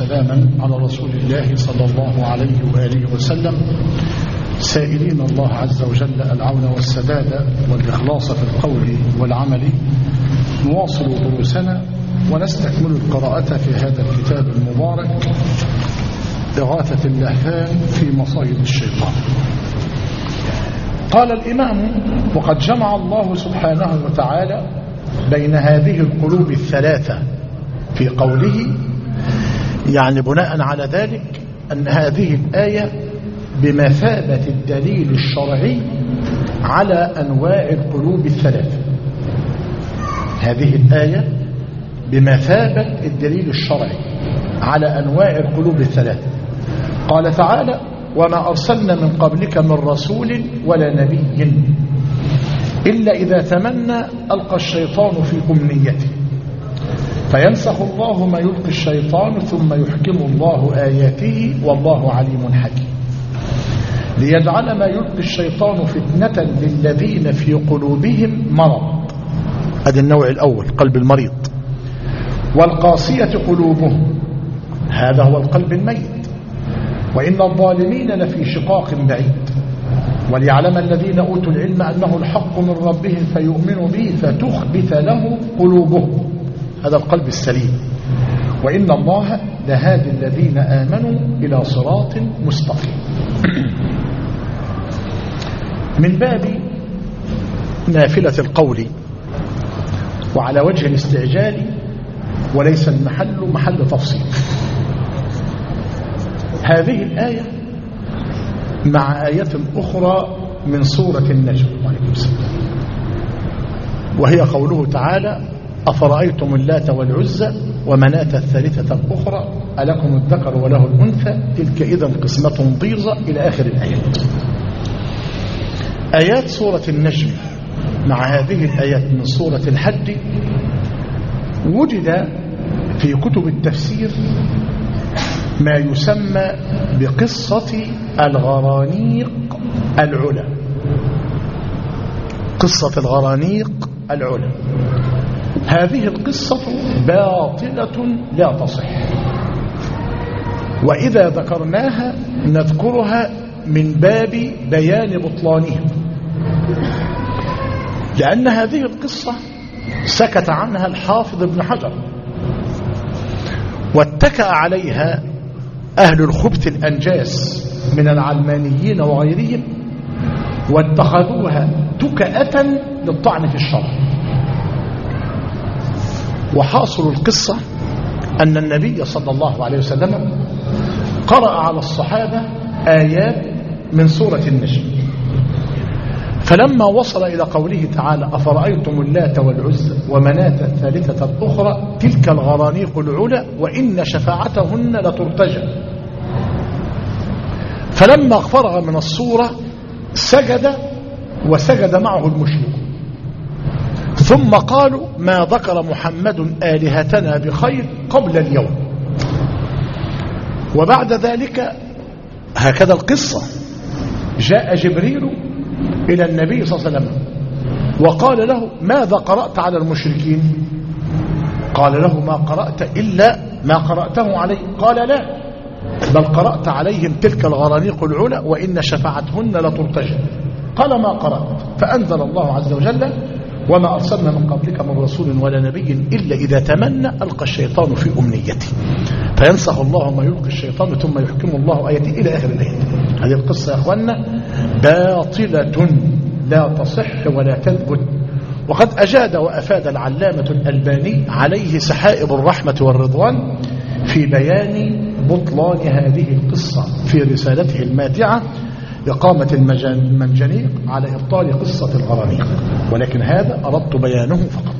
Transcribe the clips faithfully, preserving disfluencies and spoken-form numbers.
سلاما على رسول الله صلى الله عليه وآله وسلم، سائلين الله عز وجل العون والسداد والإخلاص في القول والعمل. نواصل دروسنا ونستكمل القراءة في هذا الكتاب المبارك إغاثة اللهفان في مصائد الشيطان. قال الإمام: وقد جمع الله سبحانه وتعالى بين هذه القلوب الثلاثة في قوله، يعني بناء على ذلك أن هذه الآية بمثابة الدليل الشرعي على أنواع القلوب الثلاثة. هذه الآية بمثابة الدليل الشرعي على أنواع القلوب الثلاثة. قال تعالى: وما أرسلنا من قبلك من رسول ولا نبي إلا إذا تمنى ألقى الشيطان في أمنيته فينسخ الله ما يلقي الشيطان ثم يحكم الله آياته والله عليم حكيم، ليجعل ما يلقي الشيطان فتنة للذين في قلوبهم مرض. هذا النوع الأول، قلب المريض. والقاسية قلوبهم، هذا هو القلب الميت. وإن الظالمين لفي شقاق بعيد. وليعلم الذين أوتوا العلم أنه الحق من ربهم فيؤمنوا به فتخبت له قلوبهم، هذا القلب السليم. وإن الله لهادي الذين آمنوا إلى صراط مستقيم. من باب نافلة القول وعلى وجه الاستعجال، وليس المحل محل تفصيل، هذه الآية مع آية أخرى من سورة النجم، وهي قوله تعالى: أفرأيتم اللات والعزى ومناة الثالثة الأخرى ألكم الذكر وله الأنثى تلك إذن قسمة ضيزى، إلى آخر الآيات. آيات سورة النجم مع هذه الآيات من سورة الحج وجد في كتب التفسير ما يسمى بقصة الغرانيق العلا. قصة الغرانيق العلا هذه القصة باطلة لا تصح، وإذا ذكرناها نذكرها من باب بيان بطلانها، لأن هذه القصة سكت عنها الحافظ ابن حجر، واتكأ عليها أهل الخبث الأنجاس من العلمانيين وغيرهم، واتخذوها تكأة للطعن في الشرع. وحاصل القصة أن النبي صلى الله عليه وسلم قرأ على الصحابة آيات من سورة النجم، فلما وصل إلى قوله تعالى: أفرأيتم اللات والعزى ومناة الثالثة الأخرى تلك الغرانيق العلا وإن شفاعتهن لترتجى، فلما فرغ من الصورة سجد وسجد معه المشركون، ثم قالوا: ما ذكر محمد آلهتنا بخير قبل اليوم. وبعد ذلك هكذا القصة، جاء جبريل إلى النبي صلى الله عليه وسلم وقال له: ماذا قرأت على المشركين؟ قال له: ما قرأت إلا ما قرأته عليه. قال: لا، بل قرأت عليهم تلك الغرانيق العلا وإن شفاعتهن لترتجى. قال: ما قرأت. فأنزل الله عز وجل: وما أرسلنا من قبلك من رسول ولا نبي إلا إذا تمنى ألقى الشيطان في أمنيته فينسخ الله ما يلقي الشيطان ثم يحكم الله آياته، إلى آخر الآيات. هذه القصة يا أخوانا باطلة لا تصح ولا تثبت. وقد أجاد وأفاد العلامة الألباني عليه سحائب الرحمة والرضوان في بيان بطلان هذه القصة في رسالته الماتعة إقامة المنجنيق على إبطال قصة الغرانيق، ولكن هذا أردت بيانه فقط.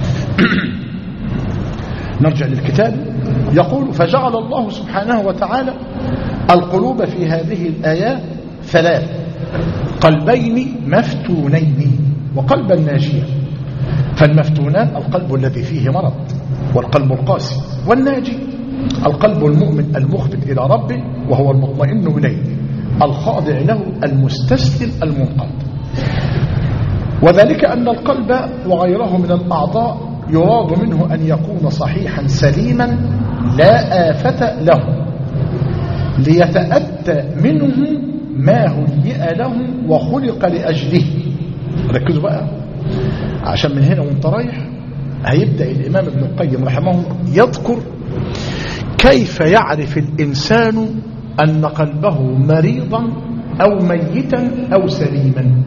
نرجع للكتاب. يقول: فجعل الله سبحانه وتعالى القلوب في هذه الآيات ثلاث: قلبين مفتونين وقلبا ناجيا. فالمفتونان القلب الذي فيه مرض والقلب القاسي، والناجي القلب المؤمن المخبت إلى ربه وهو المطمئن إليه الخاضع له المستسلم المنقاد. وذلك أن القلب وغيره من الأعضاء يراد منه أن يكون صحيحا سليما لا آفة له، ليتأتى منه ما هيئ له وخلق لأجله. ركزوا بقى عشان من هنا وانت رايح هيبدأ الإمام ابن القيم رحمه الله يذكر كيف يعرف الإنسان أن قلبه مريضا أو ميتا أو سليما.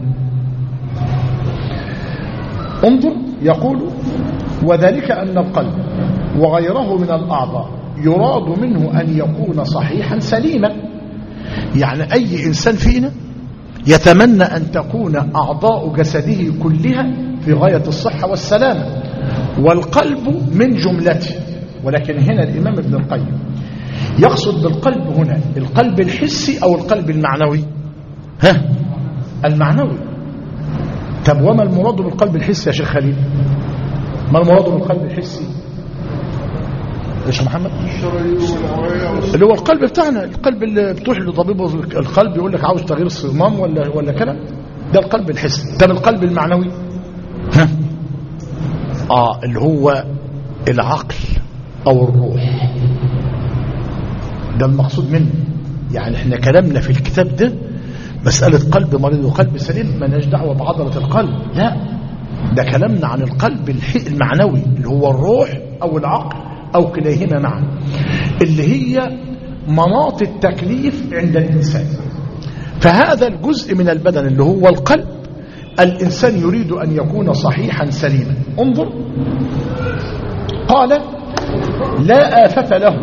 انظر يقول: وذلك أن القلب وغيره من الأعضاء يراد منه أن يكون صحيحا سليما. يعني أي إنسان فينا يتمنى أن تكون أعضاء جسده كلها في غاية الصحة والسلامة، والقلب من جملته. ولكن هنا الإمام ابن القيم يقصد بالقلب هنا القلب الحسي أو القلب المعنوي؟ ها المعنوي. طب وما المراد بالقلب الحسي يا شيخ خليل؟ ما المراد بالقلب الحسي؟ ايش يا محمد؟ اللي هو القلب بتاعنا، القلب اللي بتروح لطبيب القلب يقول لك عاوز تغيير الصمام ولا ولا كلام، ده القلب الحسي. طب القلب المعنوي؟ ها اه اللي هو العقل او الروح، ده المقصود منه. يعني احنا كلامنا في الكتاب ده مسألة قلب مريض وقلب سليم ما لناش دعوة بعضلة القلب، لا، ده كلامنا عن القلب المعنوي اللي هو الروح أو العقل أو كليهما معا، اللي هي مناط التكليف عند الإنسان. فهذا الجزء من البدن اللي هو القلب الإنسان يريد أن يكون صحيحا سليما. انظر قال: لا آفة له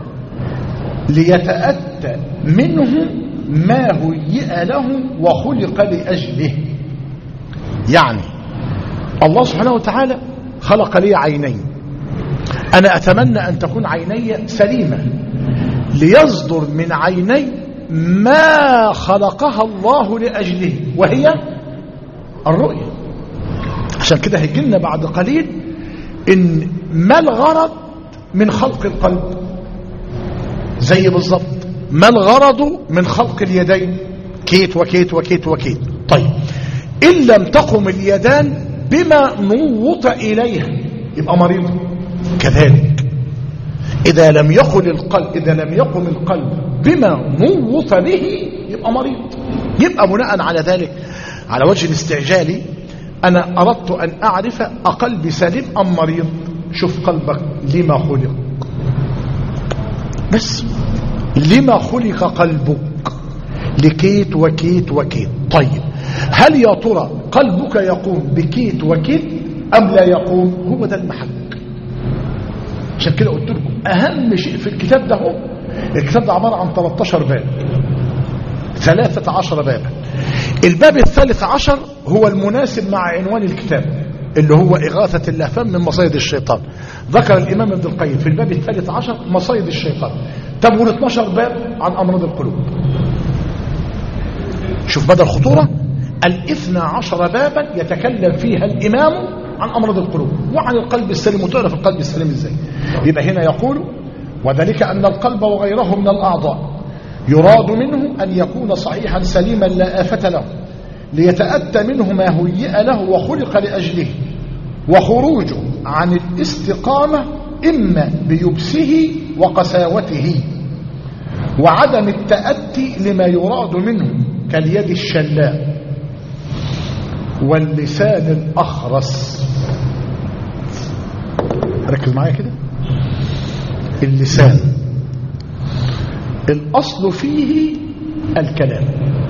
ليتأتى منه ما هيئ له وخلق لأجله. يعني الله سبحانه وتعالى خلق لي عينين، أنا أتمنى أن تكون عيني سليمة ليصدر من عيني ما خلقها الله لأجله وهي الرؤية. عشان كده هيجيلنا بعد قليل إن ما الغرض من خلق القلب، زي بالضبط ما الغرض من خلق اليدين، كيت وكيت وكيت وكيت. طيب إن لم تقم اليدان بما نوط إليها يبقى مريض. كذلك إذا لم يقل القلب إذا لم يقم القلب بما نوط به يبقى مريض. يبقى بناء على ذلك على وجه الاستعجال أنا أردت أن أعرف أقلبي سليم أم مريض. شوف قلبك لما خلق، بس لما خلق قلبك؟ لكيت وكيت وكيت. طيب هل يا ترى قلبك يقوم بكيت وكيت أم لا يقوم؟ هو ده المحك. عشان كده قلت لكم أهم شيء في الكتاب ده هو الكتاب ده عبارة عن ثلاثة عشر باب، ثلاثة عشر بابا. الباب الثالث عشر هو المناسب مع عنوان الكتاب اللي هو إغاثة اللهفان من مصايد الشيطان. ذكر الإمام ابن القيم في الباب الثالث عشر مصايد الشيطان. طب وال اثني عشر باب عن أمراض القلوب. شوف مدى الخطورة. الاثنى عشر بابا يتكلم فيها الإمام عن أمراض القلوب وعن القلب السليم، وتعرف القلب السليم إزاي. يبقى هنا يقول: وذلك أن القلب وغيره من الأعضاء يراد منه أن يكون صحيحا سليما لا آفة له، ليتأتى منه ما هيئ له وخلق لأجله، وخروجه عن الاستقامة إما بيبسه وقساوته، وعدم التأتي لما يراد منه كاليد الشلاء واللسان الأخرس. ركز معايا كده. اللسان الأصل فيه الكلام،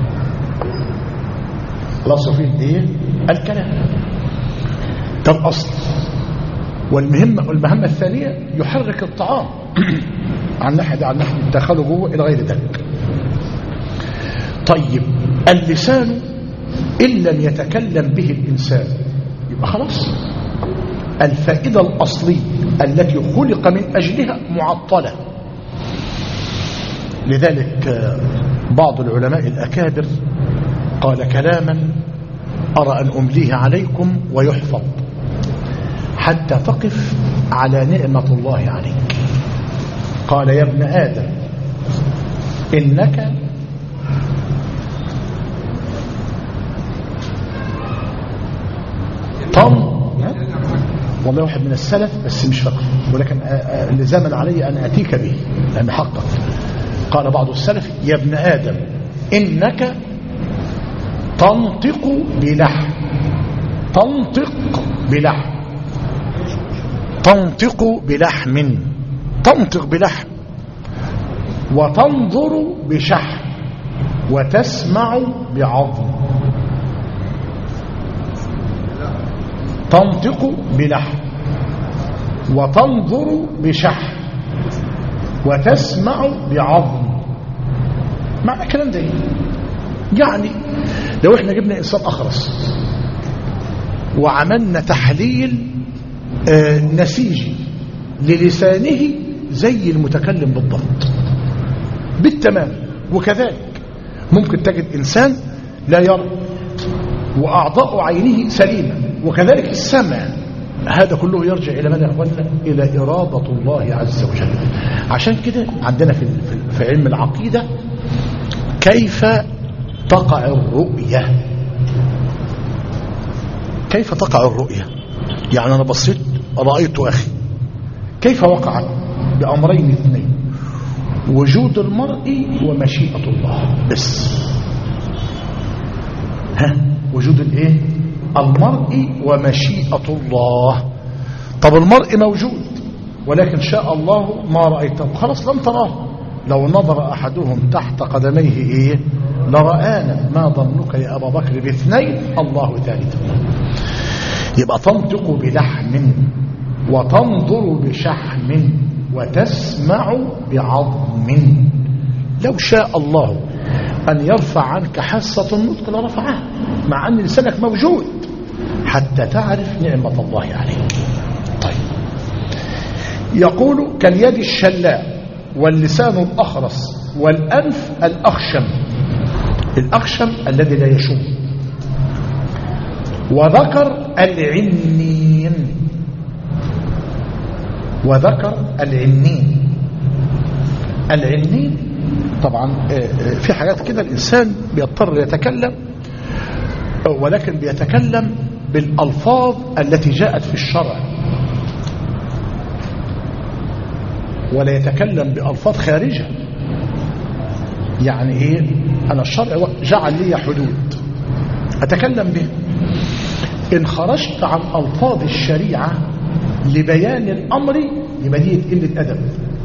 الأصل فيه ايه؟ الكلام. ده الأصل. والمهمة والمهمة الثانية يحرك الطعام عن ناحية عن ناحية دخله جوه إلى غير ذلك. طيب اللسان إن لم يتكلم به الإنسان يبقى خلاص الفائدة الأصلية التي خلق من أجلها معطلة. لذلك بعض العلماء الأكابر قال كلاما أرى أن أمليه عليكم ويحفظ حتى تقف على نعمة الله عليك. قال: يا ابن آدم إنك طم والله واحد من السلف بس مش فقه، ولكن لزاما علي أن أتيك به لأن حقق. قال بعض السلف: يا ابن آدم إنك تنطق بلحم، تنطق بلحم، تنطق بلحم، تنطق بلحم، وتنظر بشحم، وتسمع بعظم. تنطق بلحم وتنظر بشحم وتسمع بعظم. معنى الكلام ده يعني لو احنا جبنا انسان اخرس وعملنا تحليل آه نسيجي للسانه زي المتكلم بالضبط بالتمام، وكذلك ممكن تجد انسان لا يرى واعضاء عينه سليمه، وكذلك السمع. هذا كله يرجع الى ماذا يا اخوانا؟ الى اراده الله عز وجل. عشان كده عندنا في في علم العقيده كيف تقع الرؤيه، كيف تقع الرؤيه. يعني انا بصيت رايت اخي، كيف وقعت؟ بامرين اثنين: وجود المرء ومشيئه الله. بس ها وجود الايه؟ المرء ومشيئة الله. طب المرء موجود ولكن شاء الله ما رأيته، خلاص لم تراه. لو نظر أحدهم تحت قدميه إيه لرآنا. ما ظنك يا أبا بكر باثنين الله ثالثهما. يبقى تنطق بلحم وتنظر بشحم وتسمع بعظم. لو شاء الله أن يرفع عنك حاسة النطق لرفعها، مع أن لسانك موجود حتى تعرف نعمة الله عليك. طيب، يقول: كاليد الشلاء واللسان الأخرس والأنف الأخشم. الأخشم الذي لا يشم. وذكر العنين، وذكر العنين. العنين طبعا في حاجات كده الإنسان بيضطر يتكلم، ولكن بيتكلم بالألفاظ التي جاءت في الشرع، ولا يتكلم بألفاظ خارجة. يعني ايه؟ أنا الشرع جعل لي حدود أتكلم به. إن خرجت عن ألفاظ الشريعة لبيان الأمر يبقى دي قلة أدب.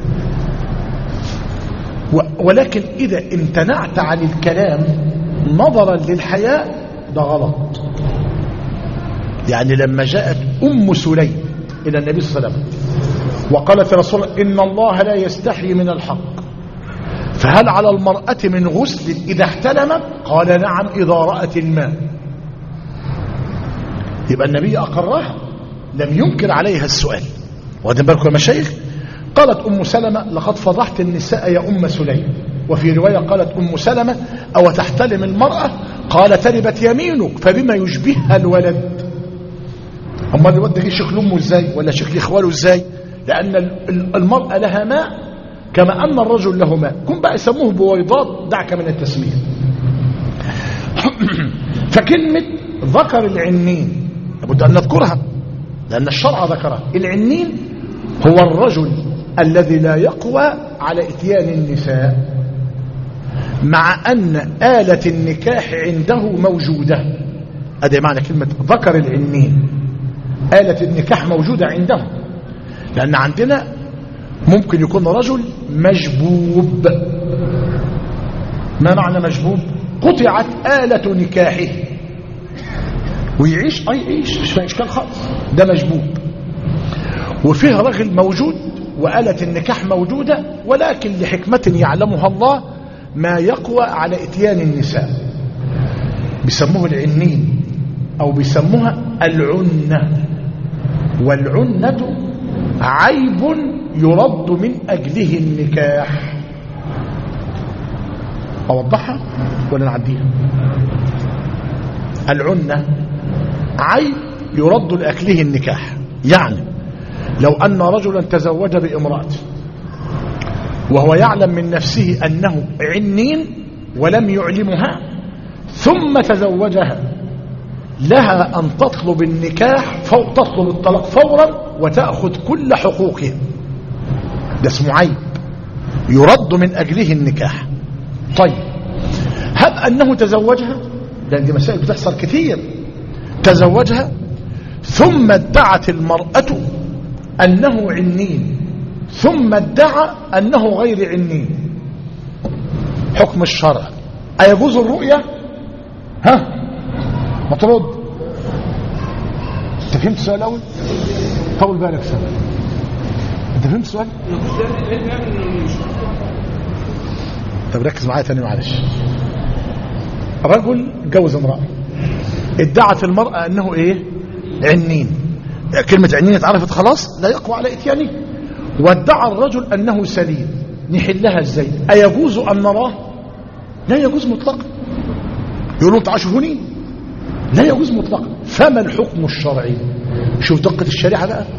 ولكن إذا امتنعت عن الكلام نظرا للحياء ده غلط. يعني لما جاءت أم سليم إلى النبي صلى الله عليه وسلم وقالت يا رسول الله إن الله لا يستحي من الحق، فهل على المرأة من غسل إذا احتلمت؟ قال نعم إذا رأت الماء. يبقى النبي أقرها، لم ينكر عليها السؤال. واخدين بالكم يا مشايخ؟ قالت أم سلمة لقد فضحت النساء يا أم سليم. وفي رواية قالت أم سلمة أو تحتلم المرأة؟ قال تربت يمينك فبما يشبهها الولد. أما الولد ده شكل أمه إزاي ولا شكل إخواله إزاي؟ لأن المرأة لها ماء كما أن الرجل له ماء. كن بقى يسموه بويضات، دعك من التسمية. فكلمة ذكر العنين لابد أن نذكرها لأن الشرع ذكرها. العنين هو الرجل الذي لا يقوى على إتيان النساء مع أن آلة النكاح عنده موجودة. هذا معنى كلمة ذكر العنين. آلة النكاح موجودة عنده، لأن عندنا ممكن يكون رجل مجبوب. ما معنى مجبوب؟ قطعت آلة نكاحه ويعيش أي يعيش مش إشكال خالص، ده مجبوب. وفيه رجل موجود وآلة النكاح موجودة، ولكن لحكمة يعلمها الله ما يقوى على إتيان النساء، بيسموه العنين أو بيسموها العنة. والعنة عيب يرد من أجله النكاح. أوضحها ولا نعديها؟ العنة عيب يرد لأجله النكاح. يعني لو أن رجلا تزوج بامرأة وهو يعلم من نفسه أنه عنين ولم يعلمها ثم تزوجها لها أن تطلب النكاح فوق تطلب الطلاق فورا وتأخذ كل حقوقها. ده اسمه عيب يرد من أجله النكاح. طيب هب أنه تزوجها، لأن دي مسائل بتحصل كثير، تزوجها ثم ادعت المرأة أنه عنين ثم ادعى أنه غير عنين، حكم الشرع أيجوز الرؤية؟ ها ما ترد. انت فهمت السؤال الاول؟ طول بالك سنة. انت فهمت السؤال؟ طب ركز معايا تاني معلش. رجل جوز امرأة، ادعت المرأة انه ايه؟ عنين. كلمة عنين اتعرفت خلاص لا يقوى على اتيانه. وادعى الرجل انه سليم، نحلها ازاي؟ ايجوز ان نراه؟ لا يجوز مطلقا. يقولوا انت عاشفوني؟ لا يجوز مطلقا. فما الحكم الشرعي؟ شوف دقة الشريعة بقى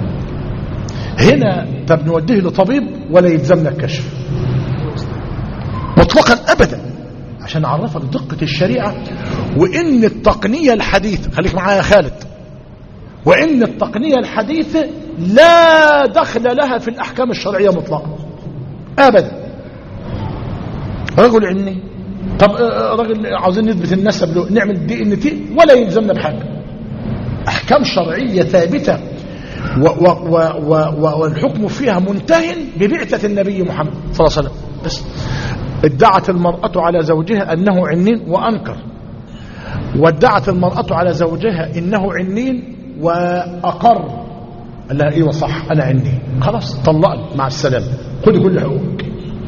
هنا. طب نوديه لطبيب ولا يلزمنا الكشف مطلقا ابدا، عشان نعرفك دقة الشريعة وان التقنية الحديثة. خليك معايا يا خالد. وان التقنية الحديثة لا دخل لها في الاحكام الشرعية مطلقا ابدا. رجل عني، طب راجل عاوزين نثبت النسب له، نعمل دي ان تي ولا يلزمنا بحاجه. احكام شرعيه ثابته و و و و والحكم فيها منتهٍ ببعثه النبي محمد صلى الله عليه وسلم. بس ادعت المراه على زوجها انه عنين وانكر، وادعت المراه على زوجها انه عنين واقر، قال لها ايوه صح انا عنين، خلاص طلقني مع السلامه، خدي كل حقوقك.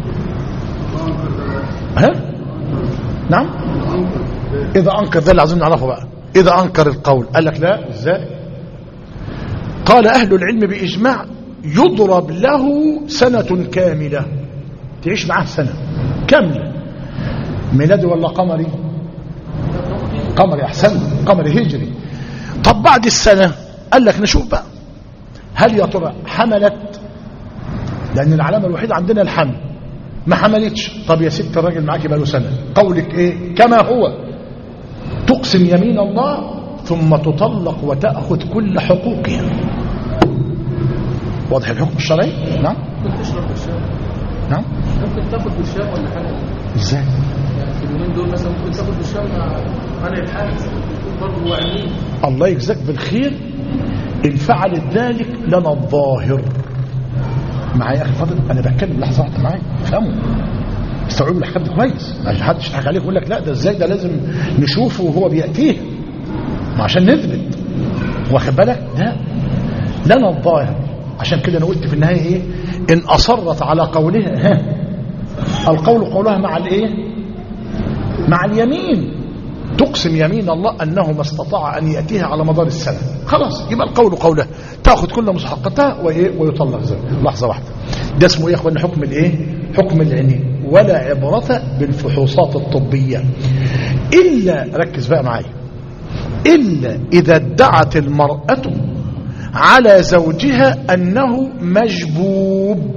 ها نعم. إذا أنكر، ده اللي عايزين نعرفه بقى. إذا أنكر القول قال لك لا إزاي؟ قال أهل العلم بإجماع يضرب له سنة كاملة، تعيش معاه سنة كاملة. ميلادي ولا قمري؟ قمري أحسن، قمري هجري. طب بعد السنة قال لك نشوف بقى هل يا ترى حملت، لأن العلامة الوحيدة عندنا الحمل. ما حملتش، طب يا ست الراجل معاكي بقاله سنه، قولك ايه؟ كما هو تقسم يمين الله ثم تطلق وتاخذ كل حقوقها. واضح الحكم الشرعي؟ نعم. ممكن تشرب بالشام. نعم ممكن تاخد بالشام ولا حاجه؟ ازاي؟ يعني في اليومين دول مثلا ممكن تاخد بالشام مع منع الحادث برضه. هو عنين. الله يجزاك بالخير. ان فعلت ذلك لنا الظاهر. معايا يا اخي فاضل، انا بتكلم لحظه واحده معايا، افهموا استوعبوا الاحكام دي كويس، عشان محدش يضحك عليك ويقول لك لا ده ازاي، ده لازم نشوفه وهو بياتيه عشان نثبت، واخد بالك؟ لا لنا الظاهر. عشان كده انا قلت في النهايه ايه؟ ان اصرت على قولها، ها القول قولها مع الايه؟ مع اليمين. تقسم يمين الله انه ما استطاع ان ياتيها على مدار السنه، خلاص يبقى القول قولها، تاخذ كل مستحقاتها ويطلق زوجها. لحظه واحده، ده اسمه ايه يا اخوان؟ حكم الايه؟ حكم العنين. ولا عبره بالفحوصات الطبيه الا، ركز بقى معايا، الا اذا ادعت المراه على زوجها انه مجبوب.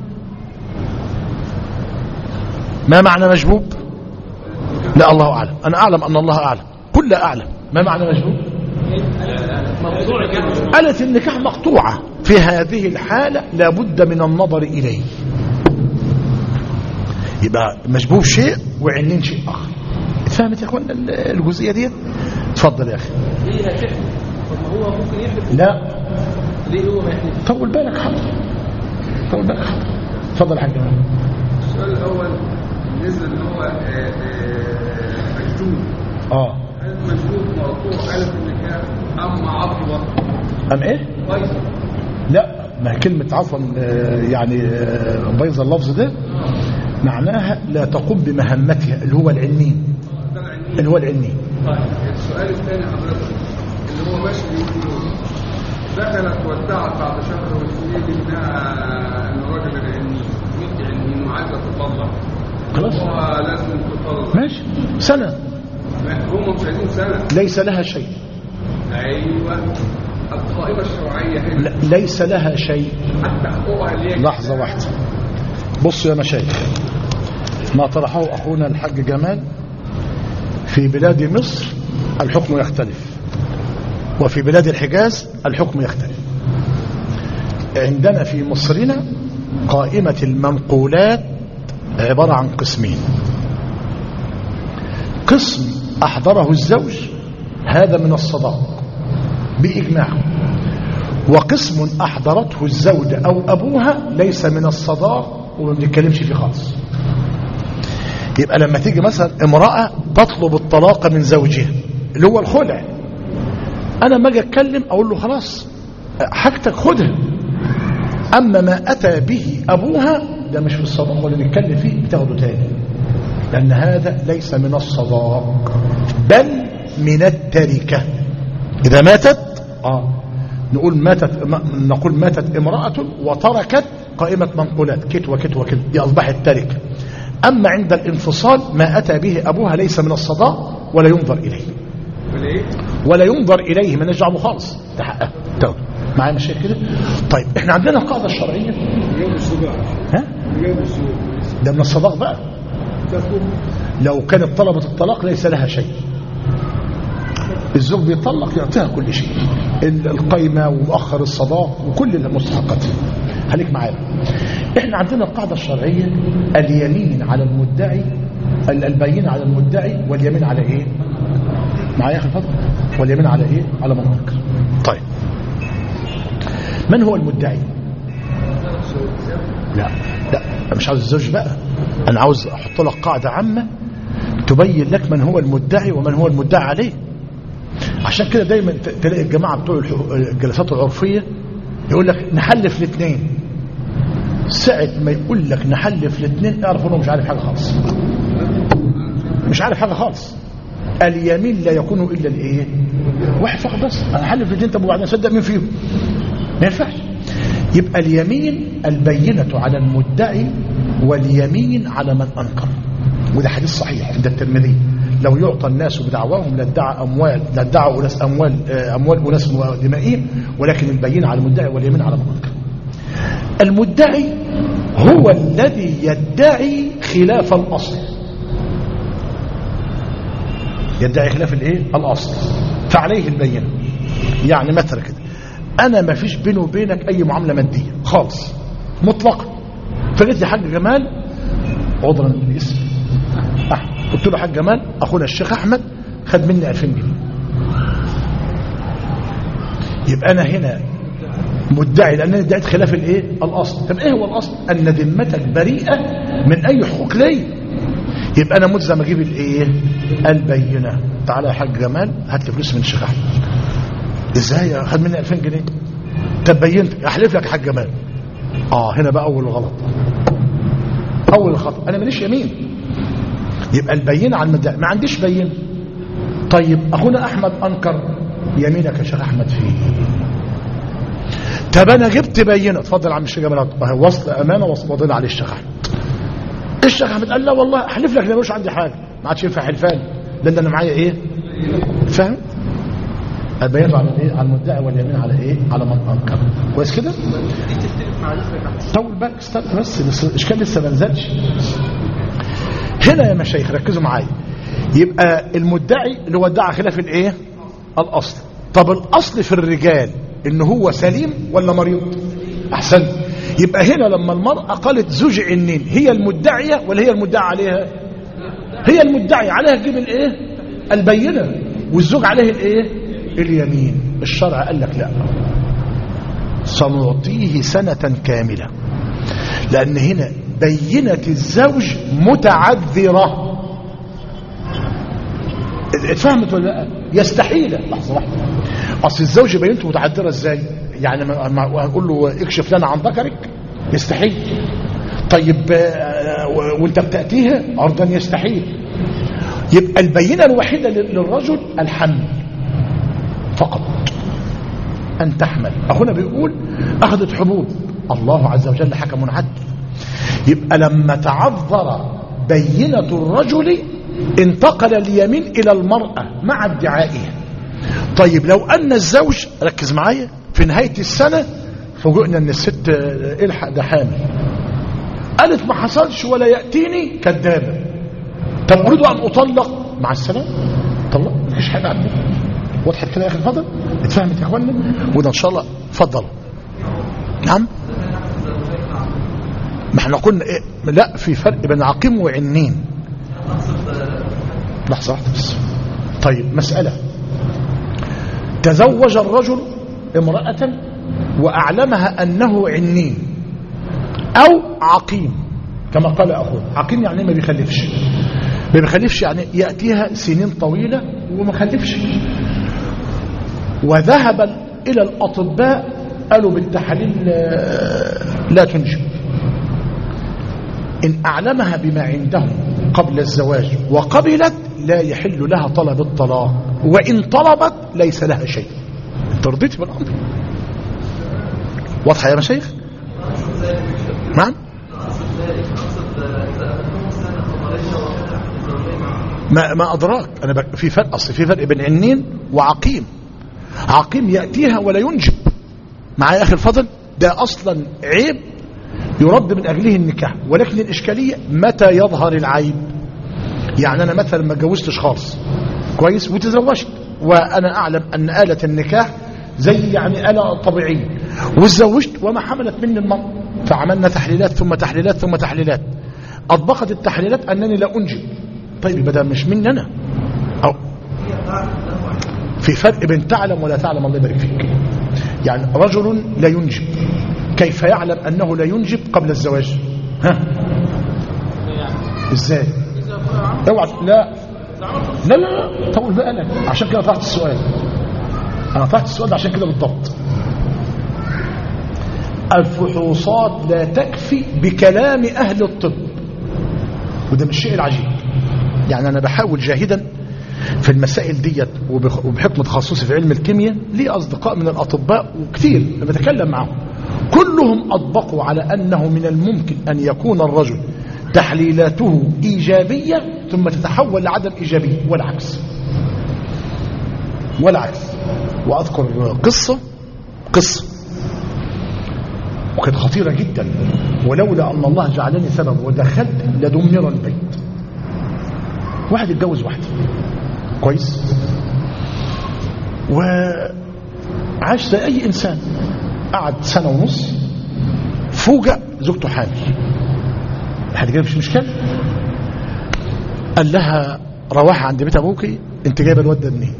ما معنى مجبوب؟ لا الله أعلم. أنا أعلم أن الله أعلم، كل أعلم. ما معنى مجبوب؟ قالت النكاح مقطوعة. في هذه الحالة لابد من النظر إليه. يبقى مجبوب شيء وعنين شيء آخر. فهمت يا أخوان الجزئية دي؟ تفضل يا أخي. ليه هتحلف؟ طب ما هو ممكن يحلف. لا ليه هو ما يحلف؟ طول بالك حاضر، طول بالك حاضر. تفضل يا حاج جمال. السؤال الأول بالنسبة ان هو مجنون. اه هل مجنون مقطوع ألف النكاح أم عطوة؟ أم إيه؟ بايظة. لا، ما كلمة عفوا يعني بايظة اللفظ ده معناها لا تقوم بمهمتها اللي هو العنين، اللي هو العنين. طيب السؤال الثاني حضرتك اللي هو ماشي بيقول دخلت وادعت بعد شهر وسنين انها ان الراجل العنين مدي عنين وعايزة تطلق. خلاص هو لازم تطلق. ماشي سنة. هم مش عايزين سنة. ليس لها شيء. ايوه القائمة الشرعية هنا. ليس لها شيء. حتى حقوقها ليه؟ لحظة واحدة. بصوا يا مشايخ، ما طرحه أخونا الحاج جمال في بلاد مصر الحكم يختلف. وفي بلاد الحجاز الحكم يختلف. عندنا في مصرنا قائمة المنقولات عبارة عن قسمين: قسم أحضره الزوج هذا من الصداق بإجماع، وقسم أحضرته الزوجة أو أبوها ليس من الصداق وما بنتكلمش فيه خالص. يبقى لما تيجي مثلا امرأة تطلب الطلاق من زوجها اللي هو الخلع، أنا ما أجي أتكلم أقول له خلاص حاجتك خدها، أما ما أتى به أبوها ده مش في الصداق ولا نتكلم فيه، بتاخده تاني، لأن هذا ليس من الصداق بل من التركة. إذا ماتت آه نقول ماتت نقول ماتت امرأة وتركت قائمة منقولات كت وكت وكت، دي أصبحت تركة. أما عند الانفصال ما أتى به أبوها ليس من الصداق ولا ينظر إليه ولا ينظر إليه من نجعله خالص تحقق تاخده معايا مش كده. طيب احنا عندنا القاعدة الشرعية ها ده من الصداق بقى، لو كانت طلبت الطلاق ليس لها شيء، الزوج بيطلق يعطيها كل شيء، القيمة ومؤخر الصداق وكل المستحقات. خليك معايا، احنا عندنا القاعدة الشرعية اليمين على المدعي، البينة على المدعي واليمين على ايه معايا اخي الفضل، واليمين على ايه على من انكر. طيب من هو المدعي؟ لا لا مش عاوز الزوج بقى، انا عاوز احط لك قاعدة عامة تبين لك من هو المدعي ومن هو المدعي عليه. عشان كده دايما تلاقي الجماعة بتوع الجلسات العرفية يقول لك نحلف الاثنين، ساعة ما يقول لك نحلف الاثنين اعرف انه مش عارف حاجة خالص، مش عارف حاجة خالص. اليمين لا يكون الا الايه واحد فقط بس، انا احلف الاثنين طب وبعدين اصدق مين فيهم؟ ما ينفعش. يبقى اليمين البينة على المدعي واليمين على من انكر، وده حديث صحيح عند الترمذي: لو يعطى الناس بدعواهم لادعى اموال لادعى اناس اموال اموال اناس ودمائهم، ولكن البينة على المدعي واليمين على من انكر. المدعي هو الذي يدعي خلاف الاصل، يدعي خلاف الايه الاصل، فعليه البينة. يعني مثلا كده انا ما فيش بيني وبينك اي معامله ماديه خالص مطلقا، فقلت لي حاج جمال عذرا بالاسم احمد، قلت له حاج جمال اخونا الشيخ احمد خد مني ألفين جنيه، يبقى انا هنا مدعي لان انا ادعيت خلاف الايه الاصل. طب ايه هو الاصل؟ ان ذمتك بريئه من اي حقوق لي، يبقى انا ملزم اجيب الايه البينه. تعالى يا حاج جمال هات لي فلوس من الشيخ احمد. ازاي خد مني ألفين جنيه؟ طب بينت احلف لك يا حاج جمال. اه هنا بقى اول غلط، اول خطأ، انا ماليش يمين. يبقى البينه على المدعي، ما عنديش بينه. طيب اخونا احمد انكر، يمينك يا شيخ احمد فيه. طب انا جبت بينه، اتفضل يا عم الشيخ جمال، وصل امانه وصل عليه الشيخ احمد. الشيخ احمد قال لا والله احلف لك، لا مش عندي حاجه، ما عادش ينفع حلفان لان انا معايا ايه؟ فاهم؟ البيان على ايه؟ على المدعي واليمين على ايه؟ على من انكر. كويس كده؟ طول بالك استنى بس، الاشكال لسه ما نزلش. هنا يا مشايخ ركزوا معايا، يبقى المدعي اللي هو ادعى خلاف الايه؟ الاصل. طب الاصل في الرجال ان هو سليم ولا مريض؟ احسن. يبقى هنا لما المرأة قالت زوج عنين، هي المدعية ولا هي المدعى عليها؟ هي المدعية، عليها تجيب الايه؟ البينة، والزوج عليه الايه؟ اليمين. الشرع قال لك لا، سنعطيه سنة كاملة، لأن هنا بينة الزوج متعذرة. اتفهمت ولا لا؟ يستحيل. لحظة واحدة، أصل الزوج بينته متعذرة ازاي؟ يعني ما أقول له اكشف لنا عن ذكرك، يستحيل. طيب وانت بتأتيها عرضا، يستحيل. يبقى البينة الوحيدة للرجل الحمل فقط، أن تحمل. أخونا بيقول أخذت حبوب، الله عز وجل حكم عدل. يبقى لما تعذر بينة الرجل انتقل اليمين إلى المرأة مع ادعائها. طيب لو أن الزوج، ركز معايا، في نهاية السنة فوجئنا أن الست الحق ده حامل، قالت ما حصلش ولا يأتيني، كذابة. طب أريد أن أطلق، مع السلامة، طلق، مفيش حاجة عندنا. وضحت كده يا اخي الفضل؟ اتفهمت يا اخوانا؟ وده ان شاء الله اتفضل. نعم، ما احنا قلنا ايه؟ لا، في فرق بين عقيم وعنين. لحظه واحده بس. طيب مساله، تزوج الرجل امراه واعلمها انه عنين او عقيم كما قال اخوه. عقيم يعني ما بيخلفش، ما بيخلفش يعني ياتيها سنين طويله وما خلفش، وذهب الى الاطباء قالوا بالتحاليل لا تنجب. إن أعلمها بما عندهم قبل الزواج وقبلت لا يحل لها طلب الطلاق، وإن طلبت ليس لها شيء. ترضيت بالأمر؟ واضحة يا مشايخ؟ نعم؟ ما ما أدراك أنا بك في فرق، أصل في فرق بين عنين وعقيم. عقيم يأتيها ولا ينجب. معايا يا أخي الفضل؟ ده أصلا عيب يرد من أجله النكاح، ولكن الإشكالية متى يظهر العيب. يعني أنا مثلا ما اتجوزتش خالص كويس وتزوجت، وأنا أعلم أن آلة النكاح زي يعني آلة طبيعية، وتزوجت وما حملت مني المرأة، فعملنا تحليلات ثم تحليلات ثم تحليلات، أطبقت التحليلات أنني لا أنجب. طيب بدأ مش مني أنا، أو في فرق بين تعلم ولا تعلم. الله يبارك فيك. يعني رجل لا ينجب كيف يعلم أنه لا ينجب قبل الزواج؟ ها ازاي؟ اوعى لا لا لا طول بقى لك، عشان كده طرحت السؤال. انا طرحت السؤال عشان كده بالضبط. الفحوصات لا تكفي بكلام اهل الطب، وده مش الشيء العجيب. يعني انا بحاول جاهدا في المسائل ديت، وبحكم تخصصي في علم الكيمياء لي اصدقاء من الاطباء وكثير بتكلم معهم، كلهم أطبقوا على أنه من الممكن أن يكون الرجل تحليلاته إيجابية ثم تتحول لعدم إيجابية، والعكس والعكس. وأذكر قصة قصة وكانت خطيرة جدا، ولولا أن الله جعلني سبب ودخلت لدمر البيت. واحد اتجوز واحدة كويس وعاش زي أي إنسان، قعد سنة ونص، فوجئ زوجته حامل. حد جايب مش مشكلة، قال لها روحي عند بيت ابوكي، انت جايبه الواد ده منين؟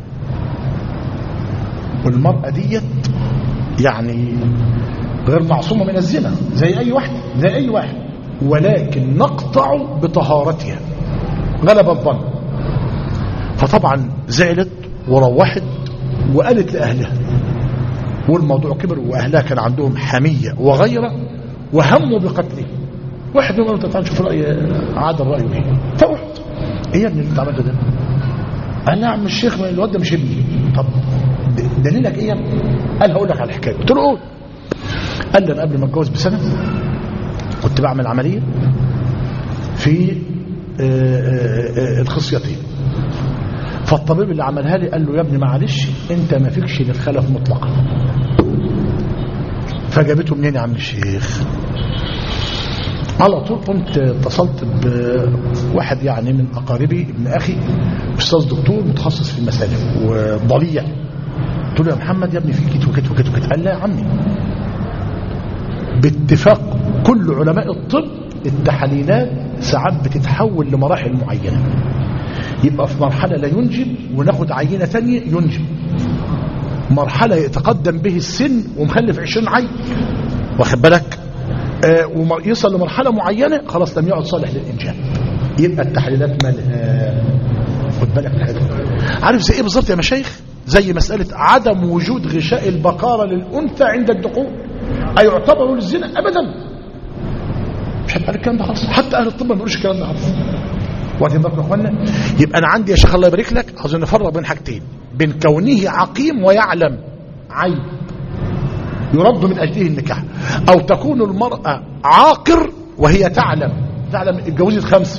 والمرأة ديت يعني غير معصومة من الزنا زي اي واحد زي اي واحد، ولكن نقطع بطهارتها غلب الظن. فطبعا زعلت وروحت وقالت لأهلها، والموضوع كبر، وأهلها كان عندهم حمية وغيرة وهموا بقتله. واحد منهم قال تعال نشوف رأي عادل رأيه ايه. فروحت، ايه يا ابني اللي انت عملته ده؟ قال نعم الشيخ الواد ده مش ابني. طب دليلك ايه يا ابني؟ قال هقول لك على الحكايه. قلت له قول. قال لي انا قبل ما اتجوز بسنه كنت بعمل عمليه في الخصيتين، فالطبيب اللي عملها لي قال له يا ابني معلش انت ما فيكش للخلف مطلقا. فجابته منين يا عم الشيخ؟ على طول قمت اتصلت بواحد يعني من اقاربي ابن اخي استاذ دكتور متخصص في المسالك وضليع. قلت له يا محمد يا ابني في كيت وكيت وكيت وكيت. قال لا يا عمي، باتفاق كل علماء الطب التحاليلات ساعات بتتحول لمراحل معينه، يبقى في مرحله لا ينجب وناخد عينه ثانيه ينجب، مرحله يتقدم به السن ومخلف عشرين عين، واخد بالك؟ آه ويصل لمرحله معينه خلاص لم يعد صالح للانجاب، يبقى التحليلات مالها. خد بالك من حاجه، عارف زي ايه بالظبط يا مشايخ؟ زي مساله عدم وجود غشاء البقاره للانثى عند الدخول ايعتبر للزنا؟ ابدا، مش هتقال الكلام ده خالص، حتى اهل الطب ما بيقولوش الكلام ده خالص. واخدين بالكم يا اخوانا؟ يبقى انا عندي يا شيخ الله يبارك لك عاوزين نفرق بين حاجتين، بين كونه عقيم ويعلم عيب يرد من اجله النكاح، او تكون المراه عاقر وهي تعلم تعلم اتجوزت خمسه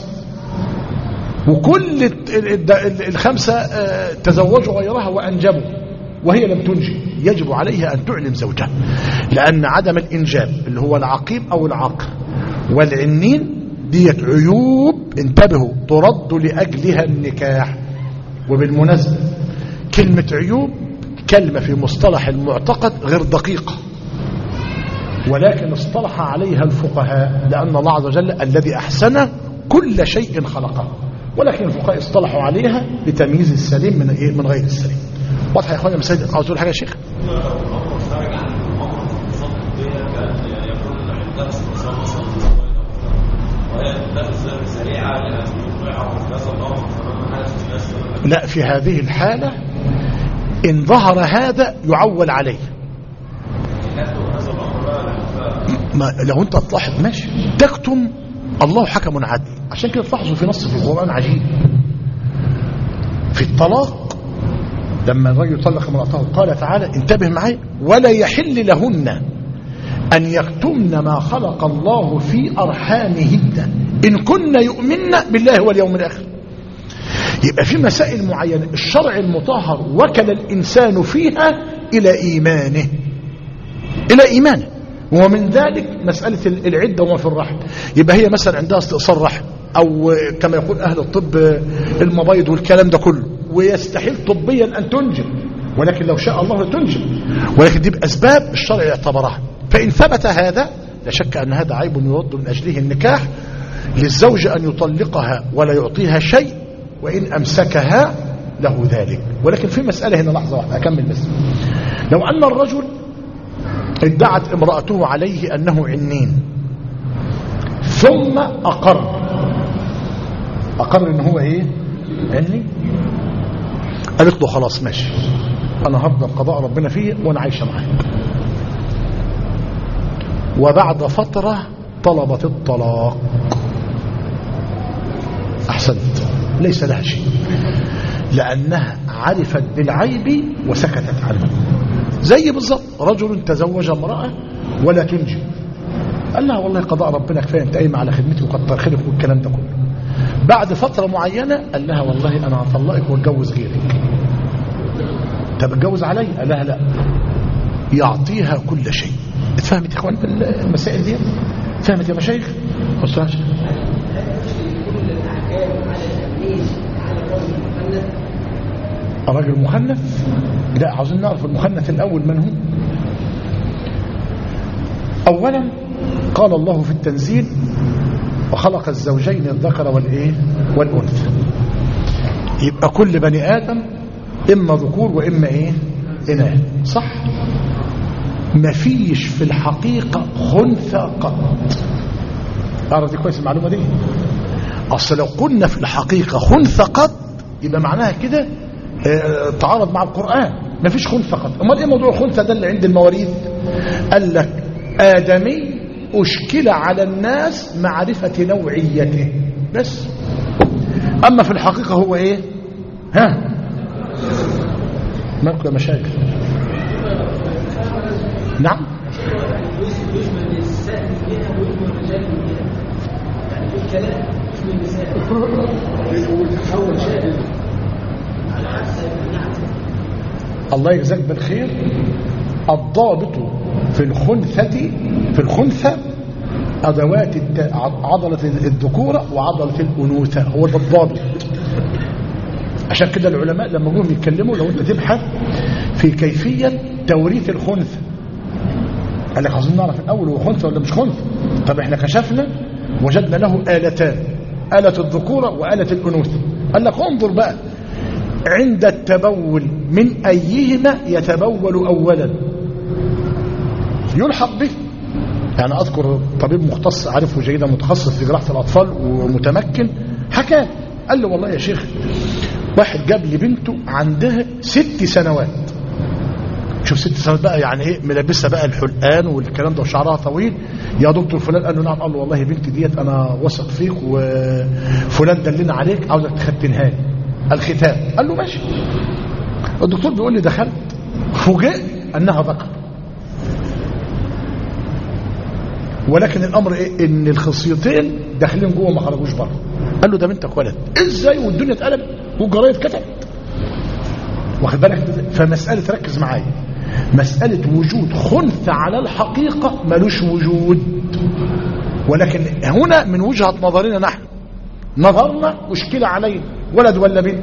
وكل الخمسه تزوجوا غيرها وانجبوا وهي لم تنجب، يجب عليها ان تعلم زوجها، لان عدم الانجاب اللي هو العقيم او العاقر والعنين ديت عيوب انتبهوا ترد لاجلها النكاح. وبالمناسبه كلمة عيوب كلمة في مصطلح المعتقد غير دقيقة، ولكن اصطلح عليها الفقهاء لأن الله عز وجل الذي أحسن كل شيء خلقه، ولكن الفقهاء اصطلحوا عليها لتمييز السليم من إيه؟ من غير السليم. واضح يا اخوانا مسائل؟ عاوز تقول حاجه يا شيخ؟ لا، في هذه الحالة إن ظهر هذا يعول عليه. ما لو أنت تلاحظ ماشي تكتم، الله حكم عدل. عشان كده تلاحظوا في نص في القرآن عجيب في الطلاق، لما الرجل طلق امرأته قال تعالى انتبه معي: ولا يحل لهن أن يكتمن ما خلق الله في أرحامهن إن كن يؤمن بالله واليوم الآخر. يبقى في مسائل معينة الشرع المطهر وكل الإنسان فيها إلى إيمانه إلى إيمانه ومن ذلك مسألة العدة وما في الرحم. يبقى هي مثلا عندها استئصال رحم، أو كما يقول أهل الطب المبيض والكلام ده كله، ويستحيل طبيا أن تنجب، ولكن لو شاء الله لتنجب، ولكن دي بأسباب الشرع يعتبرها. فإن ثبت هذا لا شك أن هذا عيب يرد من أجله النكاح، للزوج أن يطلقها ولا يعطيها شيء، وإن أمسكها له ذلك. ولكن في مسألة هنا، لحظة واحدة أكمل بس. لو أن الرجل ادعت امرأته عليه أنه عنين، ثم أقر أقر إن هو إيه عني، قالت له خلاص ماشي أنا هفضل قضاء ربنا فيه وأنا عايشة معاك، وبعد فترة طلبت الطلاق، أحسنت، ليس لها شيء، لأنها عرفت بالعيب وسكتت عنه. زي بالضبط رجل تزوج امرأة ولا تنجب، قال لها والله قضاء ربنا كفاية، انت قايمة على خدمتي وكتر خيرك والكلام ده كله. بعد فترة معينة قال لها والله أنا هطلقك واتجوز غيرك. طب اتجوز علي؟ قال لها لا، يعطيها كل شيء. اتفهمت يا اخوان المسائل دي؟ فهمت يا مشايخ؟ بصوا يا شيخ. الرجل مخنث؟ لا، عاوزين نعرف المخنث الأول من هو. أولا قال الله في التنزيل: وخلق الزوجين الذكر والإيه والأنثى. يبقى كل بني آدم إما ذكور وإما إيه إناث، صح؟ ما فيش في الحقيقة خنثى قط. أعرف دي كويس المعلومة دي. أصل لو قلنا في الحقيقة خنثى قط يبقى معناها كده اه تعارض مع القرآن. ما فيش خنثى قط. أمال إيه موضوع الخنثى ده اللي عند المواريث؟ قال لك آدمي أشكل على الناس معرفة نوعيته بس. أما في الحقيقة هو إيه؟ ها مالكم يا مشاكل؟ نعم. الله يجزاك بالخير. الضابط في الخنثة في الخنثة أدوات عضلة الذكورة وعضلة الأنوثة، هو ده الضابط. عشان كده العلماء لما جم يتكلموا، لو انت تبحث في كيفية توريث الخنثى، قال لك عايزين نعرف الأول هو خنثى ولا مش خنثى. طب احنا كشفنا وجدنا له آلتان، آلة الذكورة وآلة الأنوثة. قال لك انظر بقى عند التبول من أيهما يتبول أولا يلحق به. يعني أذكر طبيب مختص عارفه جيدا متخصص في جراحة الأطفال ومتمكن، حكى قال له والله يا شيخ واحد جاب لي بنته عندها ست سنوات. شوف ست سنوات بقى يعني ايه، ملبسها بقى الحلقان والكلام ده وشعرها طويل. يا دكتور فلان؟ قال له نعم. قال له والله بنتي ديت انا واثق فيك وفلان دلنا عليك، عاوزك تختنها لي الختان. قال له ماشي. الدكتور بيقول لي دخلت فوجئت انها ذكر، ولكن الامر ايه، ان الخصيتين داخلين جوه ما خرجوش بره. قال له ده بنتك ولد. ازاي والدنيا اتقلبت والجرايد كتبت؟ واخد بالك؟ فمساله ركز معايا، مساله وجود خنثى على الحقيقه ملوش وجود، ولكن هنا من وجهه نظرنا نحن نظرنا مشكله علينا ولد ولا بنت،